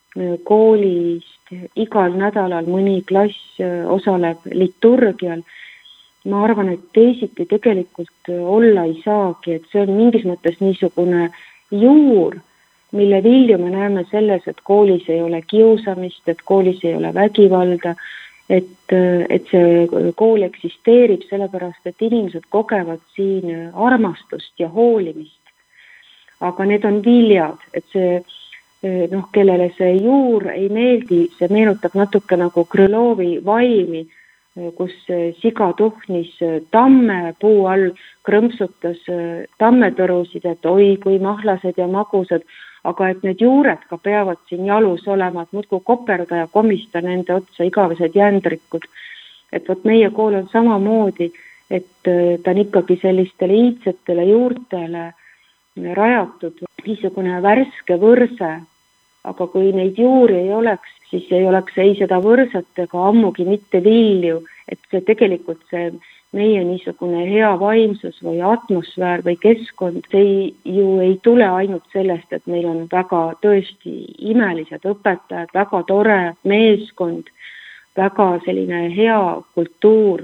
koolist. Igal nädalal mõni klass osaleb liturgial. Ma arvan, et teisiti tegelikult olla ei saagi, et see on mingis mõttes niisugune juur, mille vilju me näeme selles, et koolis ei ole kiusamist, et koolis ei ole vägivalda, et, et see kool eksisteerib sellepärast, et inimesed kogevad siin armastust ja hoolimist. Aga need on viljad, et see, noh, kellele see juur ei meeldi, see meenutab natuke nagu Krõlovi vaimi, kus siga tuhnis tamme puu all, krõmpsutas tammetõrusid, et oi, kui mahlased ja magusad, aga et need juured ka peavad siin jalus olema, et muudku koperda ja komista nende otsa igavesed jändrikud. Et võt meie kool on samamoodi, et ta on ikkagi sellistele iidsetele juurtele rajatud niisugune värske võrse, aga kui neid juuri ei oleks, siis ei oleks ei seda võrset ega ammugi mitte vilju, et see tegelikult see meie niisugune hea vaimsus või atmosfäär või keskkond, see ju ei tule ainult sellest, et meil on väga tõesti imelised õpetajad, väga tore meeskond, väga selline hea kultuur,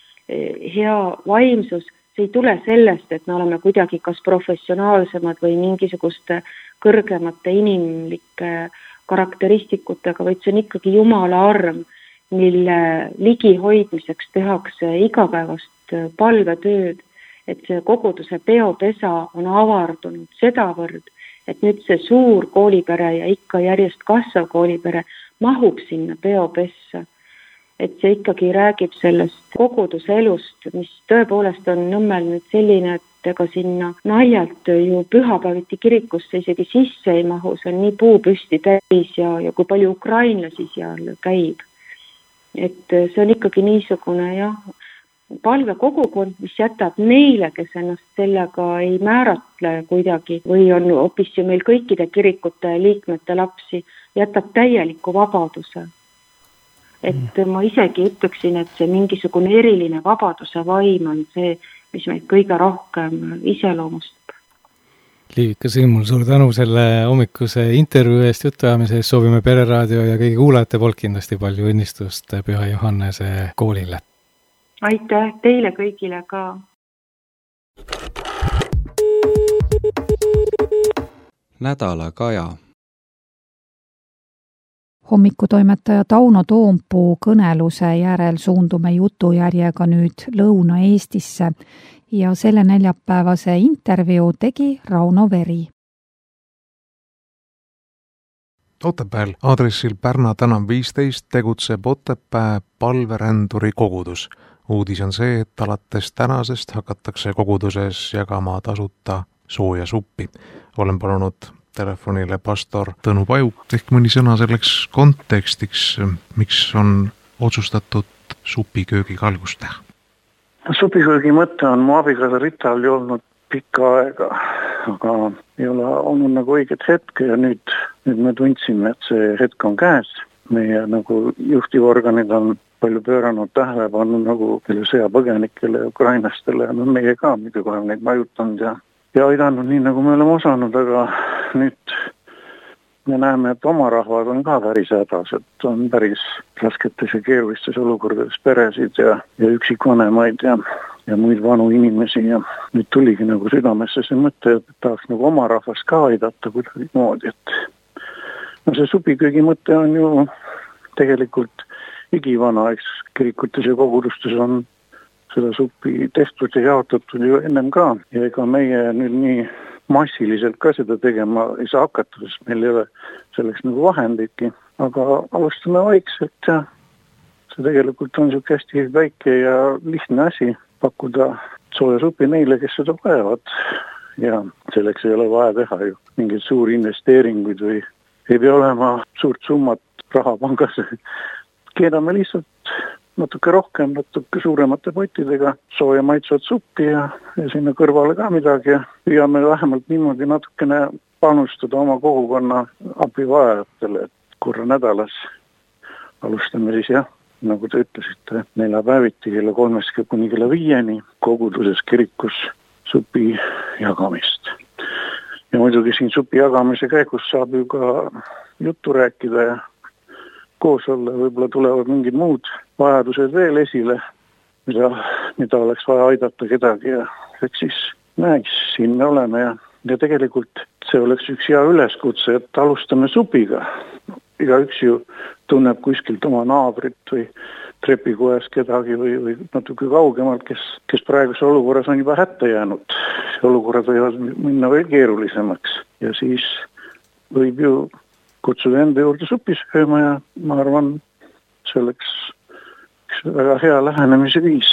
hea vaimsus, see ei tule sellest, et me oleme kuidagi kas professionaalsemad või mingisuguste kõrgemate inimlike karakteristikutega, vaid see on ikkagi Jumala arm, mille ligihoidmiseks tehakse igapäevast palvetööd, et see koguduse peopesa on avardunud sedavõrd, et nüüd see suur koolipere ja ikka järjest kasvav koolipere mahub sinna peopessa. Et see ikkagi räägib sellest koguduse elust, mis tõepoolest on Nõmmel nüüd selline, et ega sinna naljalt ju pühapäeviti kirikusse isegi sisse ei mahu, see on nii puupüsti täis ja, ja kui palju ukrainlasi seal käib. Et see on ikkagi niisugune jah, palvekogukond, mis jätab neile, kes ennast sellega ei määratle kuidagi või on hoopis ju meil kõikide kirikute liikmete lapsi, jätab täieliku vabaduse. Et ma isegi ütleksin, et see mingisugune eriline vabaduse vaim on see, mis meid kõige rohkem iseloomustab. Liivika Simmul, suur tänu selle hommikuse intervjuu eest, jutuajamise eest, soovime Pereraadio ja kõigi kuulajate poolt kindlasti palju õnnistust Püha Johannese koolile. Aitäh teile kõigile ka. Nädala kaja. Hommikutoimetaja Tauno Toompuu kõneluse järel suundume jutujärjega nüüd Lõuna-Eestisse ja selle neljapäevase intervjuu tegi Rauno Veri. Otepääl aadressil Pärna tänav viisteist tegutseb Otepää palveränduri kogudus. Uudis on see, et alates tänasest hakatakse koguduses jagama tasuta sooja suppi. Olen palunud telefonile pastor Tõnu Pajuk, ehk mõni sõna selleks kontekstiks, miks on otsustatud supiköögiga algust teha? supiköögi mõte on mu abikaasa Rita oli olnud pikka aega, aga ei ole olnud nagu õiget hetke ja nüüd, nüüd me tundsime, et see hetk on käes. Meie nagu juhtivorganid on palju pööranud tähelepanu nagu sõjapõgenikele ja ukrainlastele ja no meie ka muidugi oleme neid majutanud ja, ja aidanud nii, nagu me oleme osanud, aga nüüd me näeme, et oma rahvad on ka päris hädas, et on päris rasketes ja keerulistes olukordades peresid ja, ja üksikvanemaid ja, ja muid vanu inimesi ja nüüd tuligi nagu südamesse see mõte, et tahaks nagu oma rahvast ka aidata kuidagi moodi, et no see supiköögi mõte on ju tegelikult igivana, eks kirikutes ja kogudustes on seda suppi tehtud ja jaotatud ju ennem ka ja ega meie nüüd nii massiliselt ka seda tegema ei saa hakata, sest meil ei ole selleks nagu vahendidki, aga alustame vaikselt ja see tegelikult on niisugune hästi väike ja lihtne asi pakkuda sooja supi neile, kes seda vajavad ja selleks ei ole vaja teha ju mingeid suuri investeeringuid või ei pea olema suurt summat raha pangas. Keedame lihtsalt natuke rohkem, natuke suuremate potidega sooja maitsvat suppi ja, ja sinna kõrvale ka midagi ja püüame vähemalt niimoodi natukene panustada oma kogukonna abivajajatele, et korra nädalas alustame siis jah, nagu te ütlesite, neljapäeviti kella kolmest kuni kella viieni koguduses kirikus supi jagamist. Ja muidugi siin supi jagamise käigus saab ju ka juttu rääkida ja koos olla, võib-olla tulevad mingid muud vajadused veel esile, mida, mida oleks vaja aidata kedagi ja eks siis näis, siin me oleme ja, ja tegelikult see oleks üks hea üleskutse, et alustame supiga. Igaüks ju tunneb kuskilt oma naabrit või trepikojas kedagi või, või natuke kaugemalt, kes, kes praeguse olukorras on juba hätta jäänud. Olukorrad võivad minna veel keerulisemaks ja siis võib ju kutsuda enda juurde supi sööma ja ma arvan, see oleks üks väga hea lähenemise viis.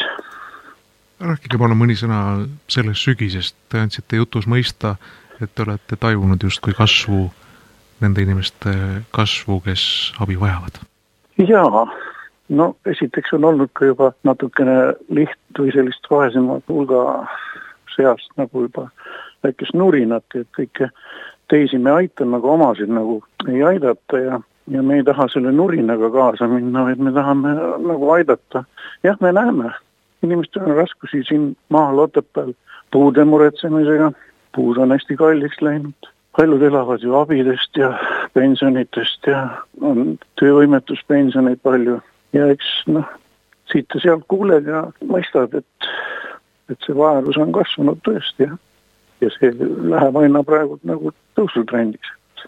Rääkige palun mõni sõna sellest sügisest. Te andsite jutus mõista, et te olete tajunud justkui kasvu, nende inimeste kasvu, kes abi vajavad. Jaa, no esiteks on olnud ka juba natukene liht või sellist vaesemat hulga seast nagu juba väikest nurinat, et kõike teisi me aitame, aga omasid nagu ei aidata ja, ja me ei taha selle nurinaga kaasa minna, vaid me tahame nagu aidata. Jah, me näeme, inimestel on raskusi siin maal Otepääl puude muretsemisega, puud on hästi kalliks läinud. Paljud elavad ju abidest ja pensionitest ja on töövõimetuspensioneid palju ja eks noh, siit ja sealt kuuled ja mõistad, et, et see vajadus on kasvanud tõesti ja, ja see läheb aina praegu nagu tõusutrendis.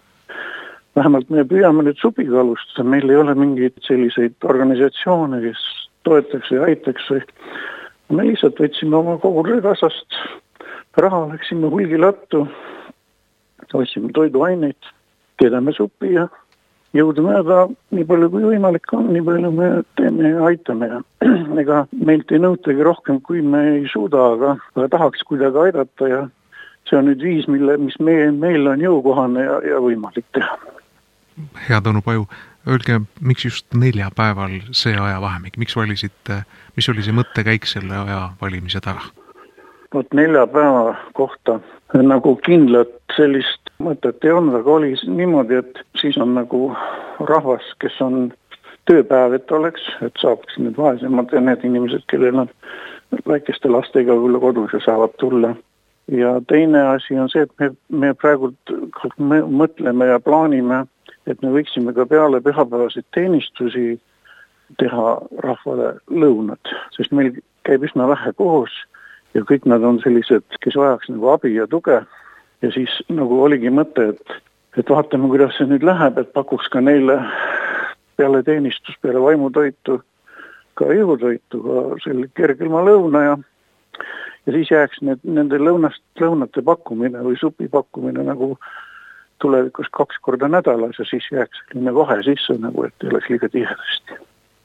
Vähemalt me püüame nüüd supiga alustada, meil ei ole mingeid selliseid organisatsioone, kes toetaks ja aitaks või me lihtsalt võtsime oma koguduse kassast raha, läksime hulgilattu, otsime toiduaineid, keedame supi ja jõudumööda nii palju kui võimalik on, nii palju me teeme ja aitame ja ega meilt ei nõutagi rohkem, kui me ei suuda, aga, aga tahaks kuidagi aidata ja see on nüüd viis, mille, mis meie, meil on jõukohane ja, ja võimalik teha. Hea Tõnu Paju, öelge, miks just neljapäeval see aja vahemik, miks valisite, mis oli see mõttekäik selle aja valimise taga? Vot neljapäeva kohta nagu kindlat sellist mõtet ei olnud, aga oli niimoodi, et siis on nagu rahvas, kes on tööpäev, et oleks, et saaks need vaesemad ja need inimesed, kellel on väikeste lastega küll kodus ja saavad tulla. Ja teine asi on see, et me, me praegu me mõtleme ja plaanime, et me võiksime ka peale pühapäevaseid teenistusi teha rahvale lõunad, sest meil käib üsna vähe koos ja kõik nad on sellised, kes vajaks nagu abi ja tuge ja siis nagu oligi mõte, et, et vaatame, kuidas see nüüd läheb, et pakuks ka neile peale teenistus, peale vaimutoitu, ka jõutoitu, ka selle kergelma lõuna ja ja siis jääks need, nende lõunast, lõunate pakkumine või supi pakkumine nagu tulevikus kaks korda nädalas ja siis jääks selline vahe sisse nagu, et ei oleks liiga tihedasti.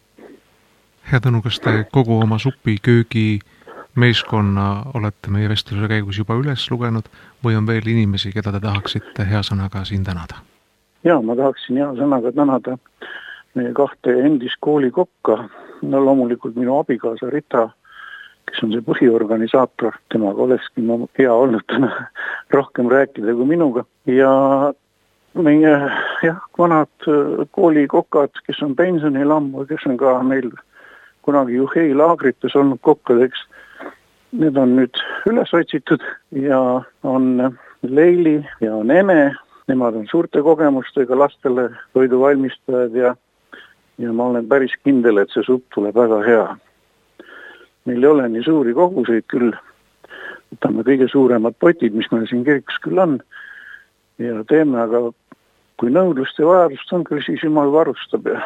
Hea Tõnu, kas te kogu oma supiköögi meeskonna olete meie vestluse käigus juba üles lugenud või on veel inimesi, keda te tahaksite hea sõnaga siin tänada? Jaa, ma tahaksin hea sõnaga tänada meie kahte endist koolikokka, no loomulikult minu abikaasa Rita, kes kes on see põhiorganisaator, temaga olekski ma hea olnud täna rohkem rääkida kui minuga. Ja meie jah, vanad koolikokad, kes on pensionil ammu, kes on ka meil kunagi Juhei laagrites olnud kokkadeks, need on nüüd üles otsitud ja on Leili ja on Eme, nemad on suurte kogemustega lastele toiduvalmistajad ja, ja ma olen päris kindel, et see supp tuleb väga hea. Meil ei ole nii suuri koguseid küll, võtame kõige suuremad potid, mis meil siin kirikus küll on ja teeme, aga kui nõudlust ja vajadust on küll, siis jumal varustab ja,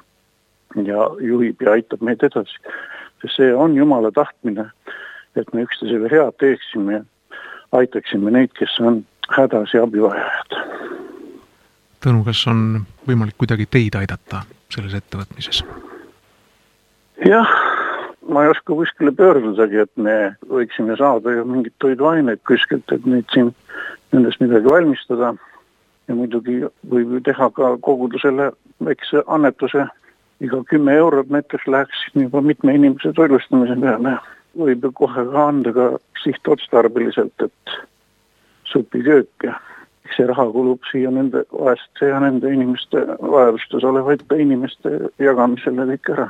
ja juhib ja aitab meid edasi. Sest see on jumala tahtmine, et me üksteisele head teeksime ja aitaksime neid, kes on hädas ja abivajajad. Tõnu, kas on võimalik kuidagi teid aidata selles ettevõtmises? Jah, ma ei oska kuskile pöördudagi, et me võiksime saada ju mingit toiduaineid kuskilt, et neid siin nendest midagi valmistada. Ja muidugi võib ju teha ka kogudusele väikse annetuse. Iga kümme eurot näiteks läheks juba mitme inimese toilustamise peale. Võib ju kohe ka anda ka sihtotstarbeliselt, et supiköök ja see raha kulub siia nende vaeste ja nende inimeste vajadustes olevaid inimeste jagamisele kõik ära.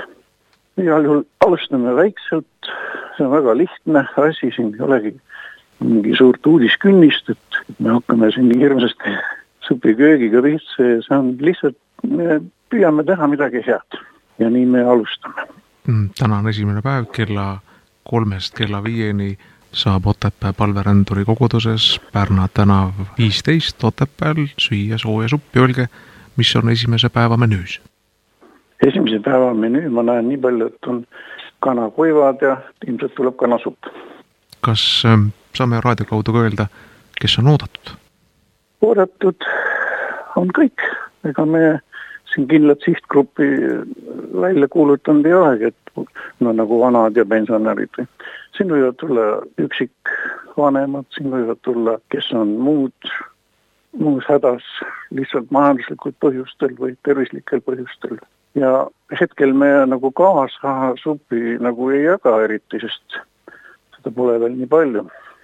Et igal juhul alustame väikselt, see on väga lihtne asi, siin ei olegi mingi suurt uudiskünnist, et me hakkame siin nii hirmsasti supiköögiga pihta ja see on lihtsalt, me püüame teha midagi head ja nii me alustame. Täna on esimene päev, kella kolmest kella viieni saab Otepää palveränduri koguduses Pärna tänav viisteist Otepääl süüa sooja suppi. Öelge, mis on esimese päeva menüüs? Esimese päeva menüü ma näen nii palju, et on kanakoivad ja ilmselt tuleb kanasupp. Kas saame raadio kaudu ka öelda, kes on oodatud? Oodatud on kõik. Ega me siin kindlat sihtgruppi välja kuulutanud ei olegi, et no nagu vanad ja pensionärid. Siin võivad tulla üksikvanemad, siin võivad tulla, kes on muud, muus hädas lihtsalt majanduslikud põhjustel või tervislikel põhjustel. Ja hetkel me nagu kaasa supi nagu ei jaga eriti, sest seda pole veel nii palju.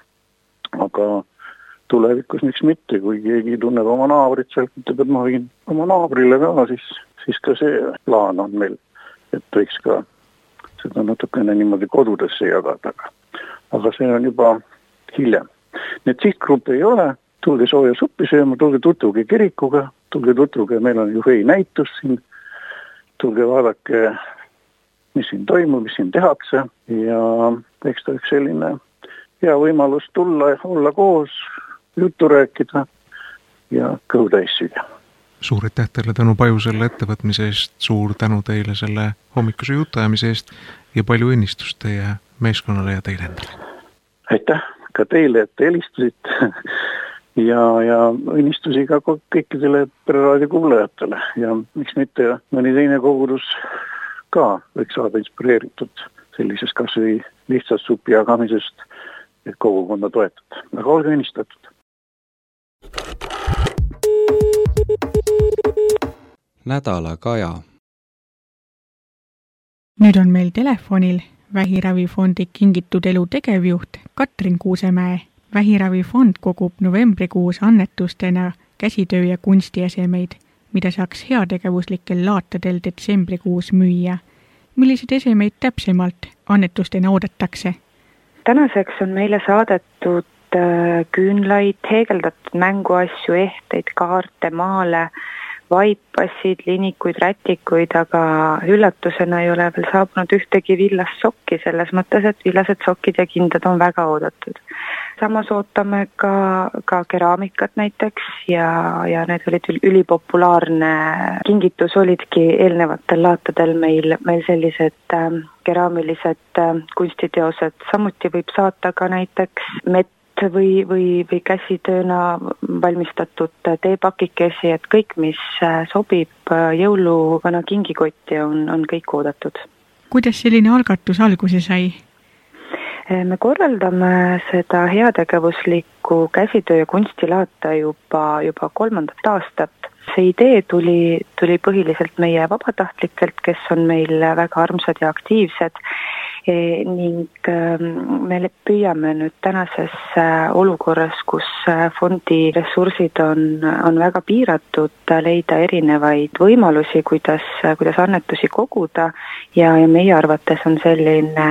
Aga tulevikus miks mitte, kui keegi tunneb oma naabrit sealt, ütleb, et ma võin oma naabrile ka, siis, siis ka see plaan on meil, et võiks ka seda natukene niimoodi kodudesse jagada. Aga see on juba hiljem. Need sihtgruppe ei ole, tulge sooja suppi sööma, tulge tutvuge kirikuga, tulge tutvuge, meil on Juhei näitus siin, tulge vaadake, mis siin toimub, mis siin tehakse ja eks ta üks selline hea võimalus tulla ja olla koos, juttu rääkida ja kõhutäis süüa. Suur aitäh teile Tõnu Paju selle ettevõtmise eest, suur tänu teile selle hommikuse jutuajamise eest ja palju õnnistust teie meeskonnale ja teile endale. Aitäh ka teile, et te helistasite ja, ja õnnistusi ka kõikidele Pereraadio kuulajatele ja miks mitte mõni teine kogudus ka võiks saada inspireeritud sellisest kas või lihtsast supi jagamisest, et kogukonda toetada. Aga olge õnnistatud. Nädala Kaja. Nüüd on meil telefonil Vähiravifondi Kingitud elu tegevjuht Katrin Kuusemäe. Vähiravifond kogub novembrikuus annetustena käsitöö ja kunstiesemeid, mida saaks heategevuslikel laatadel detsembrikuus müüa. Millised esemeid täpsemalt annetustena oodatakse? Tänaseks on meile saadetud küünlaid, heegeldatud mänguasju, ehteid, kaarte, maale, vaipassid, linikuid, rätikuid, aga üllatusena ei ole veel saabunud ühtegi villast sokki, selles mõttes, et villased sokid ja kindad on väga oodatud. Samas ootame ka, ka keraamikat näiteks ja, ja need olid ülipopulaarne kingitus, olidki eelnevatel laatadel meil, meil sellised äh, keraamilised äh, kunstiteosed. Samuti võib saata ka näiteks mett või, või, või käsitööna valmistatud teepakikesi, et kõik, mis sobib jõuluvana kingikotti, on, on kõik oodatud. Kuidas selline algatus alguse sai? Me korraldame seda heategevuslikku käsitöö ja kunstilaata juba, juba kolmandat aastat see idee tuli, tuli põhiliselt meie vabatahtlikelt, kes on meil väga armsad ja aktiivsed e, ning me püüame nüüd tänases olukorras, kus fondi ressursid on, on väga piiratud, leida erinevaid võimalusi, kuidas, kuidas annetusi koguda ja, ja meie arvates on selline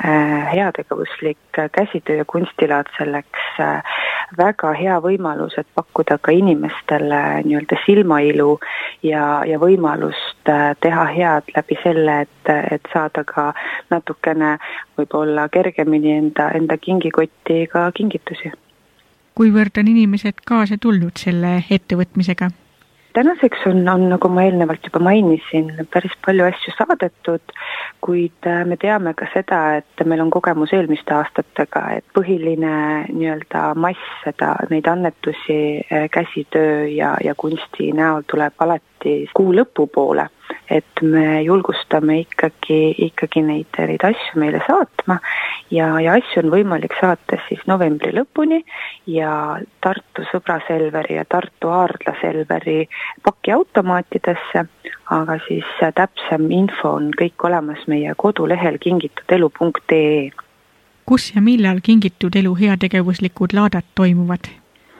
heategevuslik käsitöö ja kunstilaad selleks väga hea võimalus, et pakkuda ka inimestele nii-öelda silmailu ja, ja võimalust teha head läbi selle, et, et saada ka natukene võib-olla kergemini enda, enda kingikotti ka kingitusi. Kuivõrd on inimesed kaasa tulnud selle ettevõtmisega? Tänaseks on, on, nagu ma eelnevalt juba mainisin, päris palju asju saadetud, kuid me teame ka seda, et meil on kogemus eelmiste aastatega, et põhiline nii-öelda mass seda, neid annetusi käsitöö ja, ja kunsti näol tuleb alati kuu lõpu poole, et me julgustame ikkagi, ikkagi neid, neid asju meile saatma ja, ja asju on võimalik saata siis novembri lõpuni ja Tartu Sõbraselveri ja Tartu Aardlaselveri pakiautomaatidesse, aga siis täpsem info on kõik olemas meie kodulehel kingitudelu punkt ee. Kus ja millal Kingitud Elu heategevuslikud laadad toimuvad?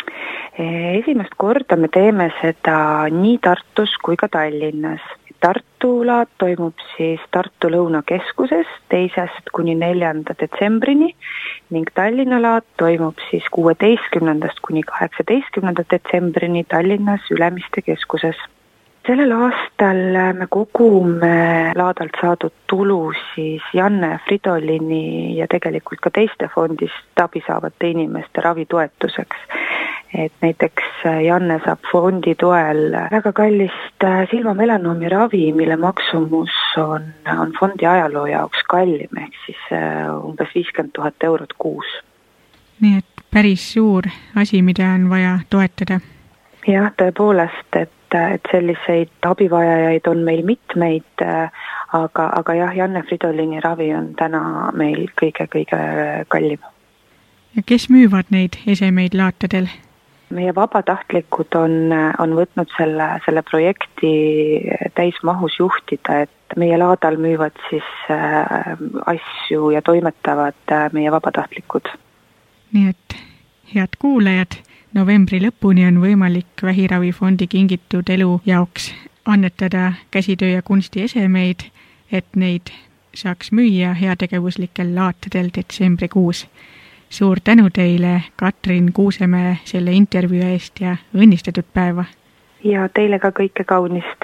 Esimest korda me teeme seda nii Tartus kui ka Tallinnas. Tartu laad toimub siis Tartu Lõunakeskuses teisest kuni neljanda detsembrini ning Tallinna laad toimub siis kuueteistkümnendast kuni kaheksateistkümnenda detsembrini Tallinnas Ülemiste keskuses. Sellel aastal me kogume laadalt saadud tulu siis Janne Fridolini ja tegelikult ka teiste fondist abi saavate inimeste ravitoetuseks. Et näiteks Janne saab fondi toel väga kallist silmamelanoomi ravi, mille maksumus on, on fondi ajaloo jaoks kallim, ehk siis umbes viiskümmend tuhat eurot kuus. Nii et päris suur asi, mida on vaja toetada. Jah, tõepoolest, et, et selliseid abivajajaid on meil mitmeid, aga, aga jah, Janne Fridolini ravi on täna meil kõige-kõige kallim. Ja kes müüvad neid esemeid laatadel? Meie vabatahtlikud on, on võtnud selle, selle projekti täismahus juhtida, et meie laadal müüvad siis äh, asju ja toimetavad äh, meie vabatahtlikud. Nii et head kuulajad, novembri lõpuni on võimalik Vähiravifondi Kingitud Elu jaoks annetada käsitöö ja kunsti esemeid, et neid saaks müüa heategevuslikel laatadel detsembrikuus. Suur tänu teile, Katrin Kuusemäe, selle intervjuu eest ja õnnistatud päeva. Ja teile ka kõike kaunist.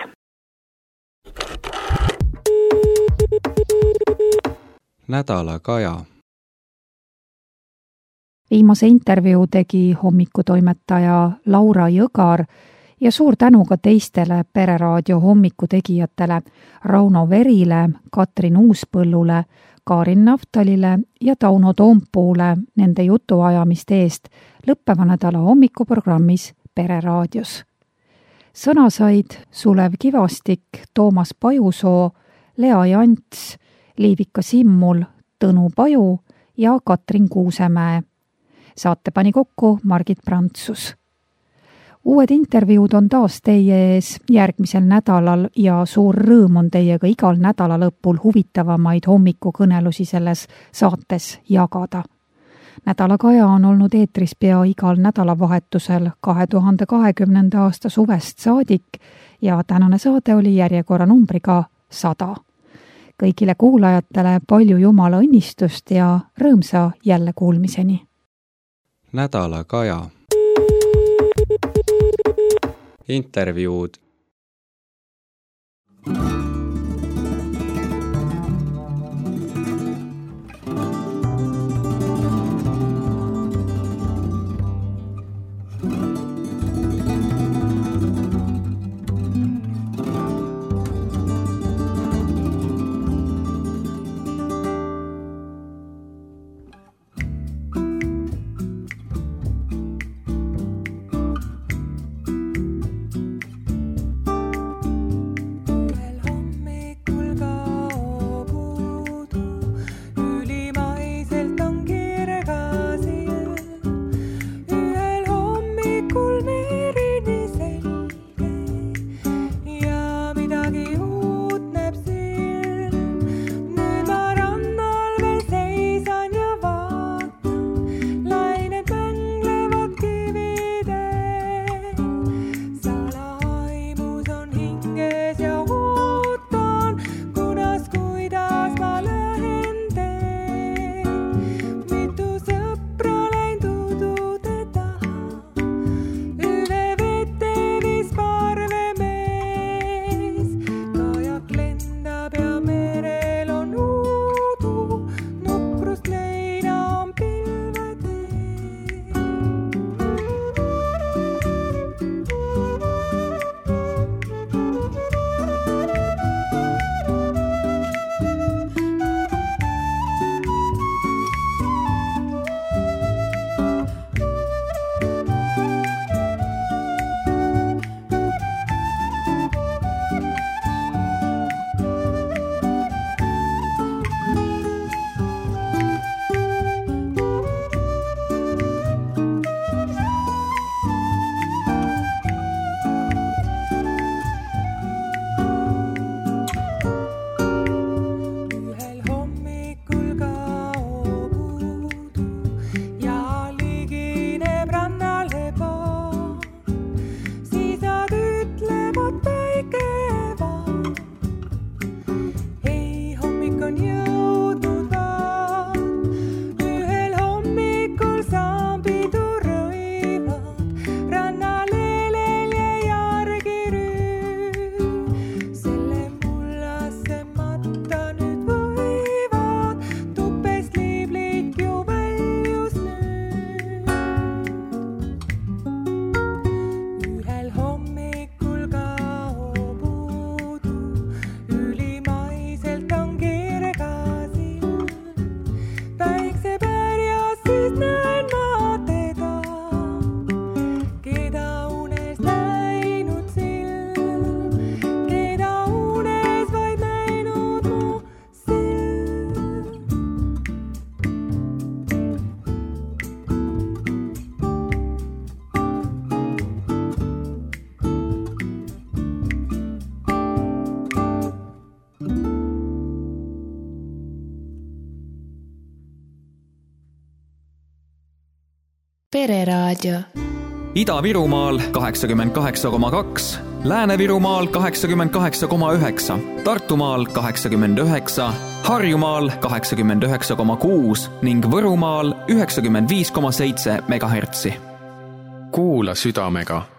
Nädala Kaja. Viimase intervjuu tegi hommikutoimetaja Laura Jõgar ja suur tänu ka teistele Pereraadio hommikutegijatele Rauno Verile, Katrin Uuspõllule, Kaarin Naftalile ja Tauno Toompuule nende jutuajamiste eest lõppeva nädala hommikuprogrammis Pereraadios. Sõna said Sulev Kivastik, Toomas Pajusoo, Lea Jants, Liivika Simmul, Tõnu Paju ja Katrin Kuusemäe. Saate pani kokku Margit Prantsus. Uued intervjuud on taas teie ees järgmisel nädalal ja suur rõõm on teiega igal nädala lõpul huvitavamaid hommikukõnelusi selles saates jagada. Nädala Kaja on olnud eetris pea igal nädalavahetusel kahe tuhande kahekümnenda aasta suvest saadik ja tänane saade oli järjekorranumbriga sada. Kõigile kuulajatele palju Jumala õnnistust ja rõõmsa jälle kuulmiseni. Nädala Kaja. Intervjuud. Pereraadio. Ida-Virumaal kaheksakümmend kaheksa koma kaks, Lääne-Virumaal kaheksakümmend kaheksa koma üheksa, Tartumaal kaheksakümmend üheksa, Harjumaal kaheksakümmend üheksa koma kuus ning Võrumaal üheksakümmend viis koma seitse megahertsi. Kuula südamega